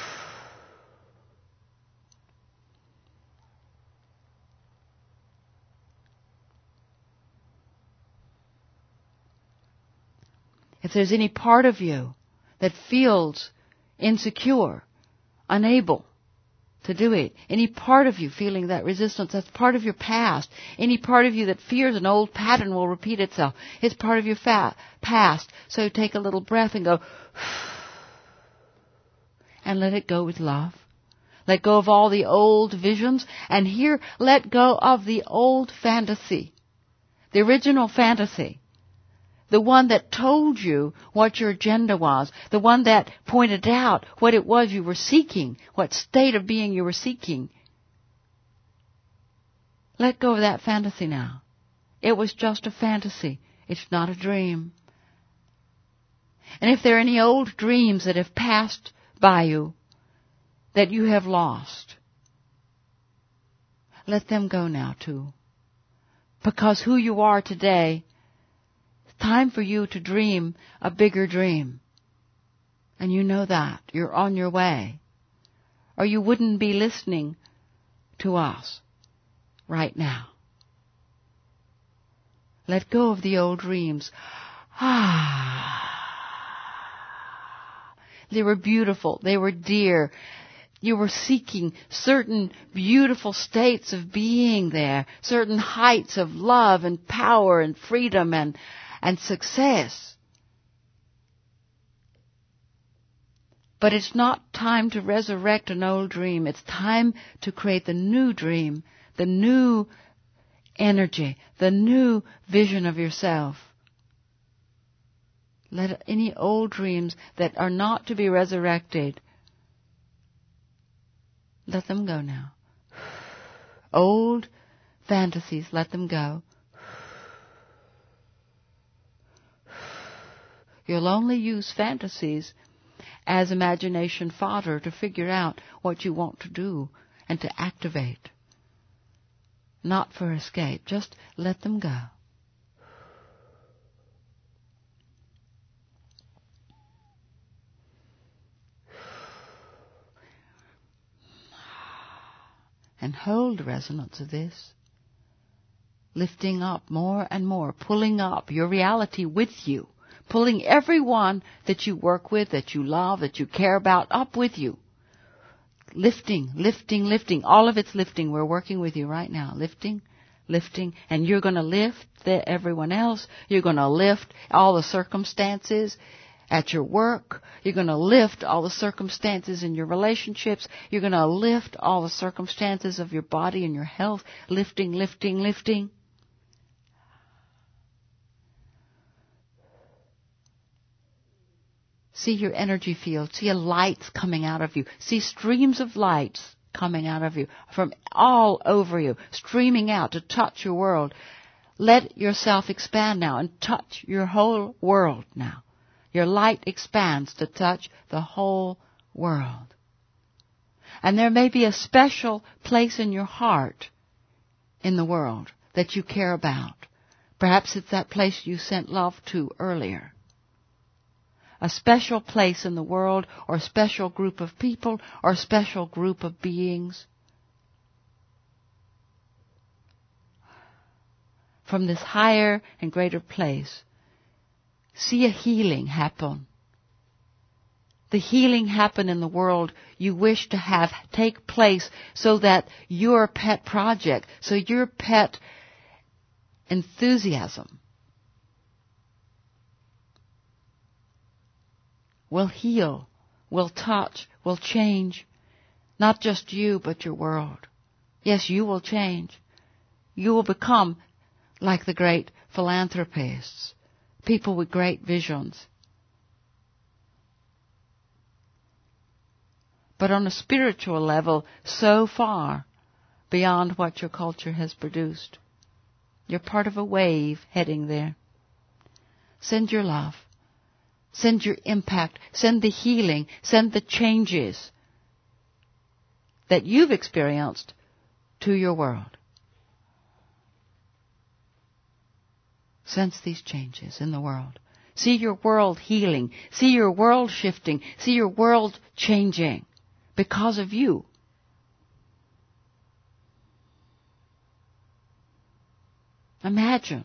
If there's any part of you that feels insecure, unable to do it, any part of you feeling that resistance, that's part of your past. Any part of you that fears an old pattern will repeat itself, it's part of your past. So take a little breath and go, and let it go with love. Let go of all the old visions, and here, let go of the old fantasy, the original fantasy. The one that told you what your agenda was. The one that pointed out what it was you were seeking. What state of being you were seeking. Let go of that fantasy now. It was just a fantasy. It's not a dream. And if there are any old dreams that have passed by you, that you have lost, let them go now too. Because who you are today, time for you to dream a bigger dream. And you know that. You're on your way. Or you wouldn't be listening to us right now. Let go of the old dreams. They were beautiful. They were dear. You were seeking certain beautiful states of being there, certain heights of love and power and freedom and success. But it's not time to resurrect an old dream. It's time to create the new dream, the new energy, the new vision of yourself. Let any old dreams that are not to be resurrected, let them go now. Old fantasies, let them go. You'll only use fantasies as imagination fodder to figure out what you want to do and to activate. Not for escape. Just let them go. And hold the resonance of this. Lifting up more and more, pulling up your reality with you. Pulling everyone that you work with, that you love, that you care about, up with you. Lifting, lifting, lifting. All of it's lifting. We're working with you right now. Lifting, lifting. And you're going to lift everyone else. You're going to lift all the circumstances at your work. You're going to lift all the circumstances in your relationships. You're going to lift all the circumstances of your body and your health. Lifting, lifting, lifting. See your energy field. See a light coming out of you. See streams of lights coming out of you from all over you, streaming out to touch your world. Let yourself expand now and touch your whole world now. Your light expands to touch the whole world. And there may be a special place in your heart in the world that you care about. Perhaps it's that place you sent love to earlier. A special place in the world, or a special group of people, or a special group of beings. From this higher and greater place, see a healing happen. The healing happen in the world you wish to have take place so that your pet project, so your pet enthusiasm will heal, will touch, will change, not just you, but your world. Yes, you will change. You will become like the great philanthropists people with great visions. But on a spiritual level, so far beyond what your culture has produced. You're part of a wave heading there. Send your love. Send your impact. Send the healing. Send the changes that you've experienced to your world. Sense these changes in the world. See your world healing. See your world shifting. See your world changing because of you. Imagine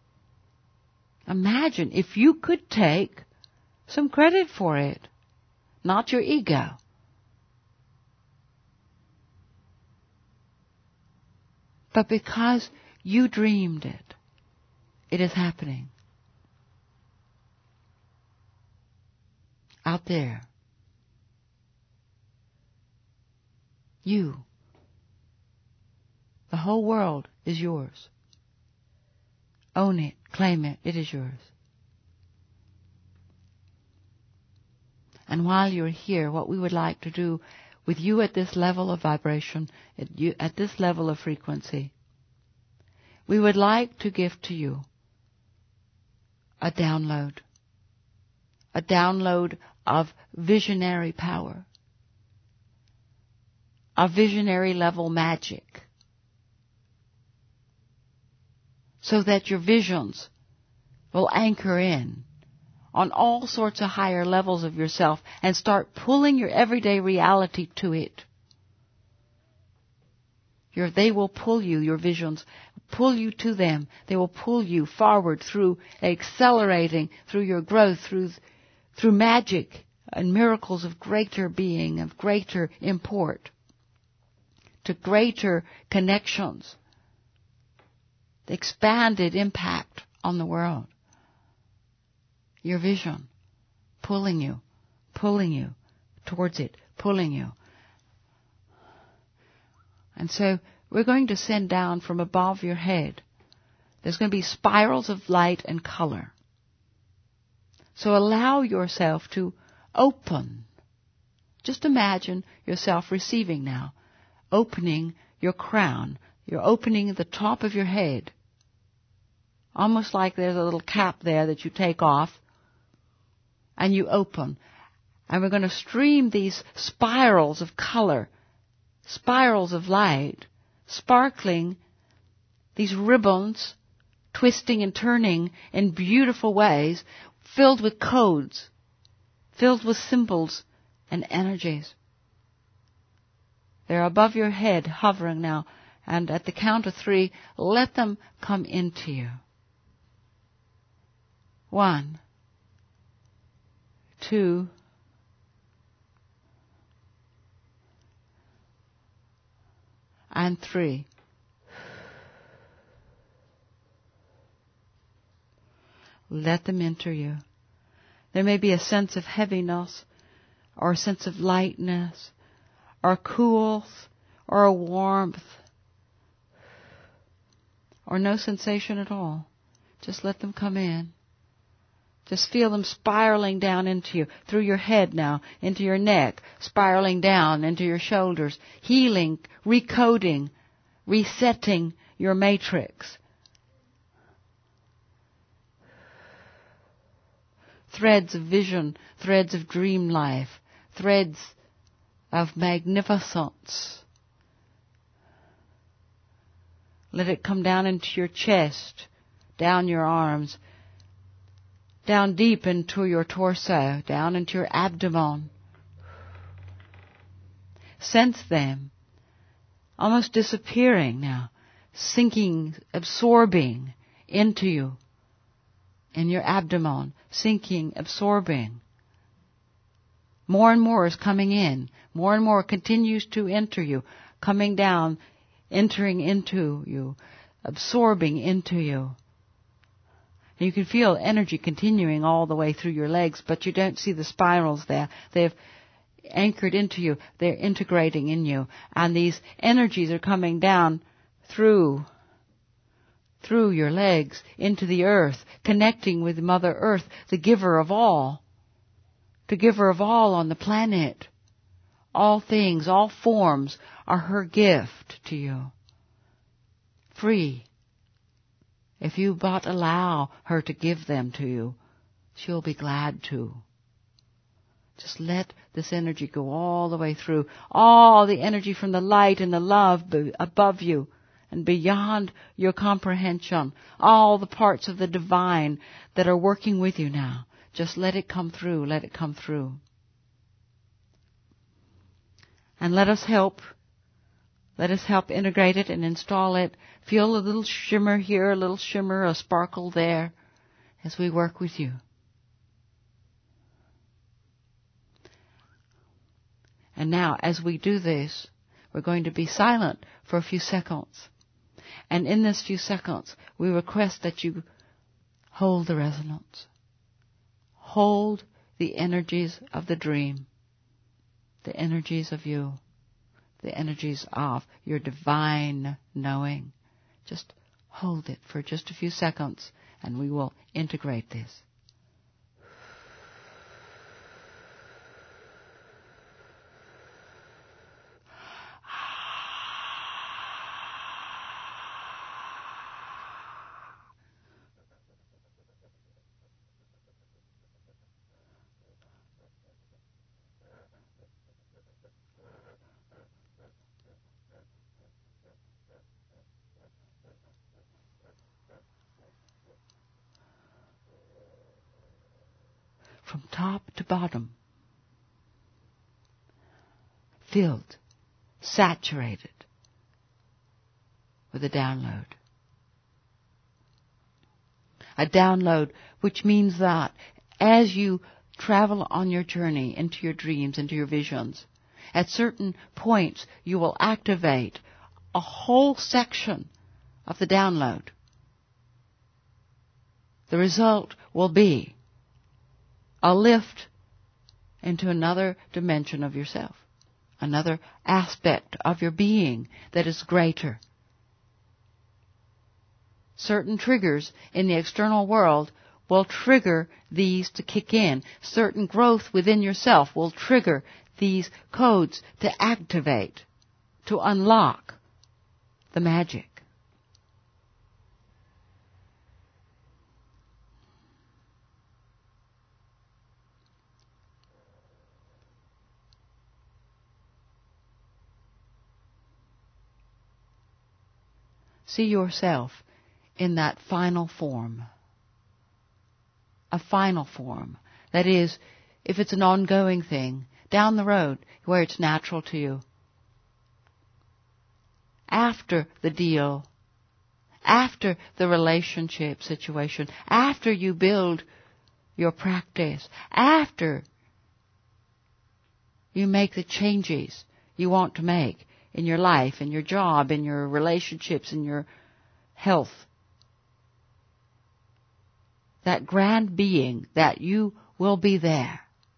if you could take some credit for it, not your ego. But because you dreamed it, it is happening. Out there. You. The whole world is yours. Own it. Claim it. It is yours. And while you're here, what we would like to do with you at this level of vibration, at this level of frequency, we would like to give to you a download of visionary power, a visionary level magic, so that your visions will anchor in on all sorts of higher levels of yourself and start pulling your everyday reality to it. They will pull you, your visions, pull you to them. They will pull you forward through accelerating, through your growth, through magic and miracles of greater being, of greater import, to greater connections, the expanded impact on the world. Your vision, pulling you towards it, pulling you. And so we're going to send down from above your head. There's going to be spirals of light and color. So allow yourself to open. Just imagine yourself receiving now, opening your crown. You're opening the top of your head. Almost like there's a little cap there that you take off and you open. And we're going to stream these spirals of color, spirals of light, sparkling, these ribbons, twisting and turning in beautiful ways, filled with codes, filled with symbols and energies. They're above your head, hovering now, and at the count of 3, let them come into you. 1, 2, and 3. Let them enter you. There may be a sense of heaviness, or a sense of lightness, or cool, or a warmth, or no sensation at all. Just let them come in. Just feel them spiraling down into you, through your head now, into your neck, spiraling down into your shoulders, healing, recoding, resetting your matrix. Threads of vision, threads of dream life, threads of magnificence. Let it come down into your chest, down your arms, down deep into your torso, down into your abdomen. Sense them, almost disappearing now, sinking, absorbing into you, in your abdomen, sinking, absorbing. More and more is coming in. More and more continues to enter you, coming down, entering into you, absorbing into you. And you can feel energy continuing all the way through your legs, but you don't see the spirals there. They've anchored into you. They're integrating in you. And these energies are coming down through through your legs into the earth, connecting with Mother Earth, the giver of all. The giver of all on the planet. All things, all forms are her gift to you. Free. If you but allow her to give them to you, she'll be glad to. Just let this energy go all the way through. All the energy from the light and the love above you and beyond your comprehension. All the parts of the divine that are working with you now. Just let it come through. Let it come through. And let us help. Let us help integrate it and install it. Feel a little shimmer here, a little shimmer, a sparkle there as we work with you. And now, as we do this, we're going to be silent for a few seconds. And in this few seconds, we request that you hold the resonance. Hold the energies of the dream, the energies of you, the energies of your divine knowing. Just hold it for just a few seconds, and we will integrate this. From top to bottom, filled, saturated with a download. A download which means that as you travel on your journey into your dreams, into your visions, at certain points you will activate a whole section of the download. The result will be a lift into another dimension of yourself, another aspect of your being that is greater. Certain triggers in the external world will trigger these to kick in. Certain growth within yourself will trigger these codes to activate, to unlock the magic. See yourself in that final form. A final form. That is, if it's an ongoing thing, down the road where it's natural to you. After the deal, after the relationship situation, after you build your practice, after you make the changes you want to make in your life, in your job, in your relationships, in your health. That grand being, that you will be there.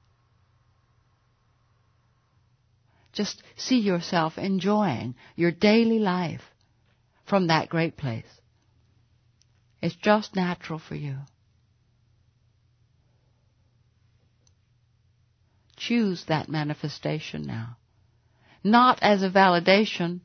Just see yourself enjoying your daily life from that great place. It's just natural for you. Choose that manifestation now. Not as a validation,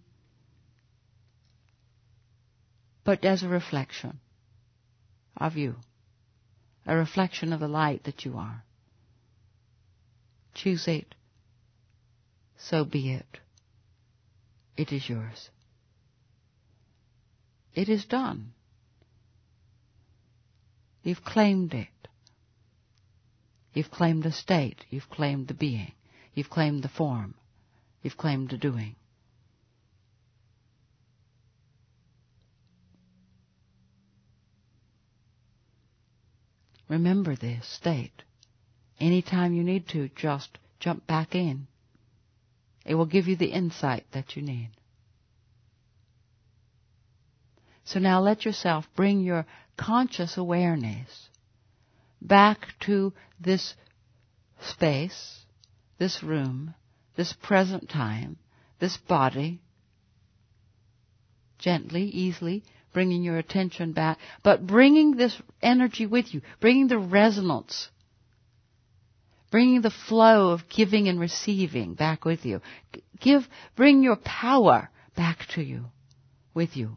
but as a reflection of you. A reflection of the light that you are. Choose it. So be it. It is yours. It is done. You've claimed it. You've claimed the state. You've claimed the being. You've claimed the form. You've claimed the doing. Remember this state. Anytime you need to, just jump back in. It will give you the insight that you need. So now let yourself bring your conscious awareness back to this space, this room, this present time, this body. Gently, easily bringing your attention back, but bringing this energy with you, bringing the resonance, bringing the flow of giving and receiving back with you. Bring your power back to you, with you.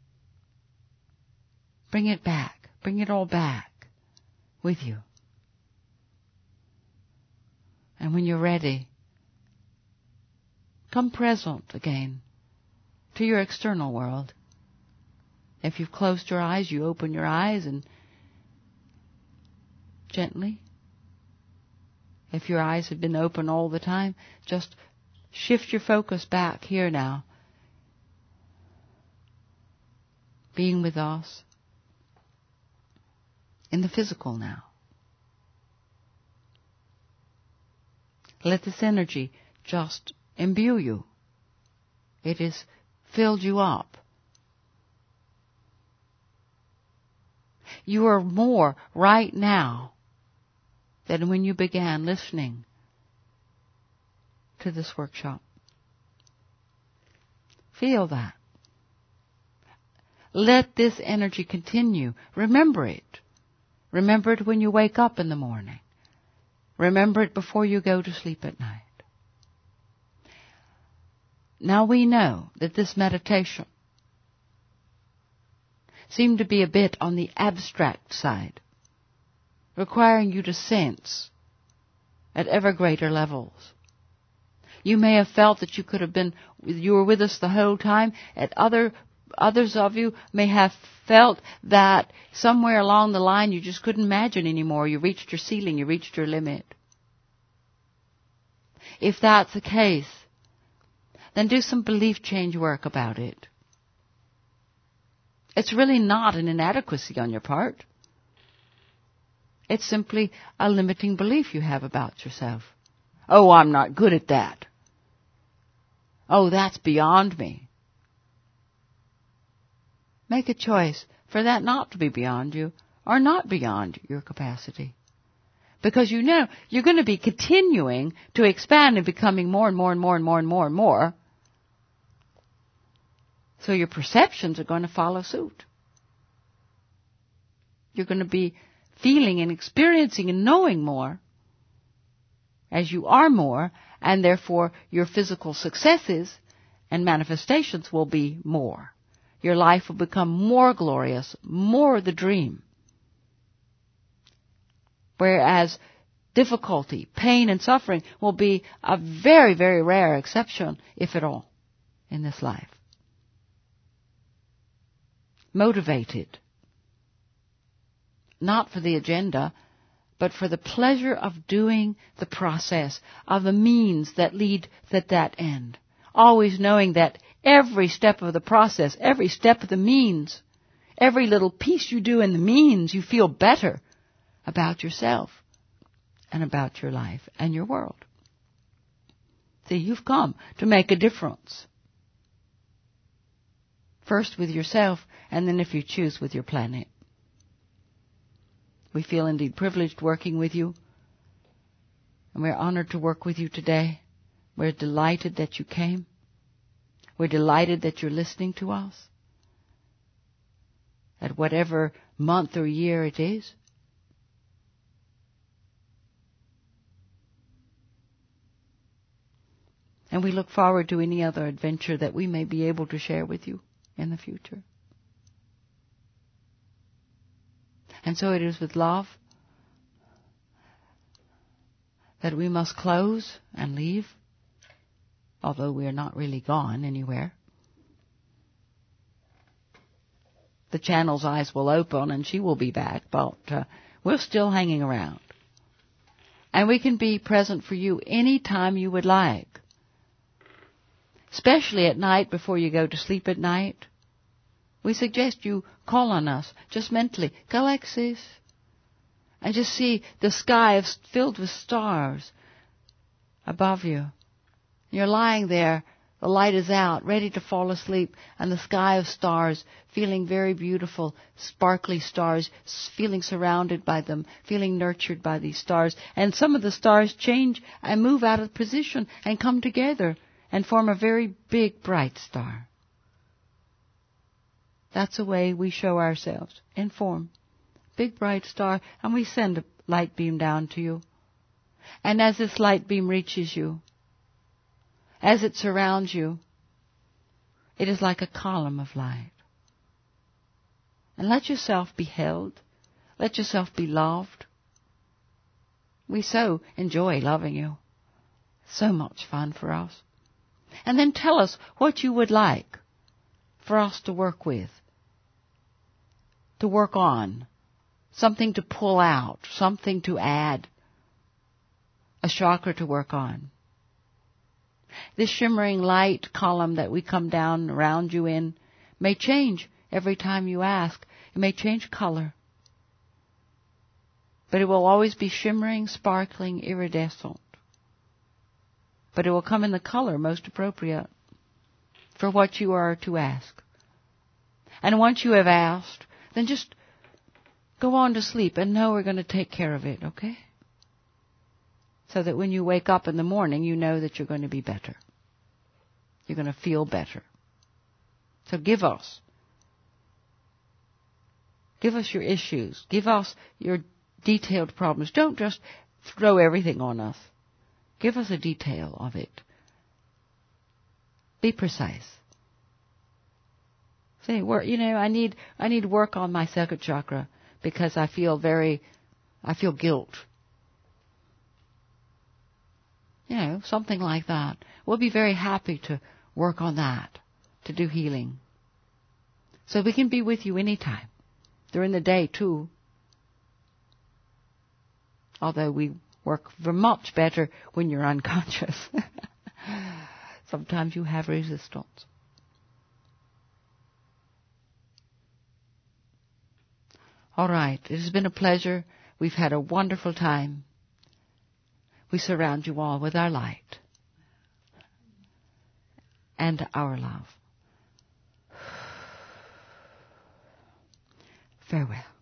Bring it back. Bring it all back with you. And when you're ready, come present again to your external world. If you've closed your eyes, you open your eyes and gently. If your eyes have been open all the time, just shift your focus back here now. Being with us in the physical now. Let this energy just imbue you. It has filled you up. You are more right now than when you began listening to this workshop. Feel that. Let this energy continue. Remember it. Remember it when you wake up in the morning. Remember it before you go to sleep at night. Now we know that this meditation seemed to be a bit on the abstract side, requiring you to sense at ever greater levels. You may have felt that you were with us the whole time. Others of you may have felt that somewhere along the line you just couldn't imagine anymore. You reached your ceiling, you reached your limit. If that's the case, then do some belief change work about it. It's really not an inadequacy on your part. It's simply a limiting belief you have about yourself. Oh, I'm not good at that. Oh, that's beyond me. Make a choice for that not to be beyond you or not beyond your capacity. Because you know you're going to be continuing to expand and becoming more and more and more and more and more and more. So your perceptions are going to follow suit. You're going to be feeling and experiencing and knowing more as you are more, and therefore your physical successes and manifestations will be more. Your life will become more glorious, more the dream. Whereas difficulty, pain, and suffering will be a very, very rare exception, if at all, in this life. Motivated, not for the agenda, but for the pleasure of doing the process, of the means that lead to that end. Always knowing that every step of the process, every step of the means, every little piece you do in the means, you feel better about yourself and about your life and your world. See, you've come to make a difference. First with yourself, and then if you choose with your planet. We feel indeed privileged working with you, and we're honored to work with you today. We're delighted that you came. We're delighted that you're listening to us at whatever month or year it is. And we look forward to any other adventure that we may be able to share with you in the future. And so it is with love that we must close and leave, although we are not really gone anywhere. The channel's eyes will open and she will be back, but we're still hanging around. And we can be present for you any time you would like. Especially at night before you go to sleep at night. We suggest you call on us, just mentally. Galexis. And just see the sky filled with stars above you. You're lying there, the light is out, ready to fall asleep, and the sky of stars, feeling very beautiful, sparkly stars, feeling surrounded by them, feeling nurtured by these stars. And some of the stars change and move out of position and come together and form a very big, bright star. That's the way we show ourselves, in form. Big bright star, and we send a light beam down to you. And as this light beam reaches you, as it surrounds you, it is like a column of light. And let yourself be held. Let yourself be loved. We so enjoy loving you. So much fun for us. And then tell us what you would like for us to work with, to work on, something to pull out, something to add, a chakra to work on. This shimmering light column that we come down around you in may change every time you ask. It may change color. But it will always be shimmering, sparkling, iridescent. But it will come in the color most appropriate for what you are to ask. And once you have asked, then just go on to sleep and know we're going to take care of it, okay? So that when you wake up in the morning, you know that you're going to be better. You're going to feel better. So give us your issues. Give us your detailed problems. Don't just throw everything on us. Give us a detail of it. Be precise. Say, I need work on my second chakra because I feel guilt. Something like that. We'll be very happy to work on that, to do healing. So we can be with you anytime, during the day too. Although we work much better when you're unconscious. Sometimes you have resistance. All right, it has been a pleasure. We've had a wonderful time. We surround you all with our light and our love. Farewell.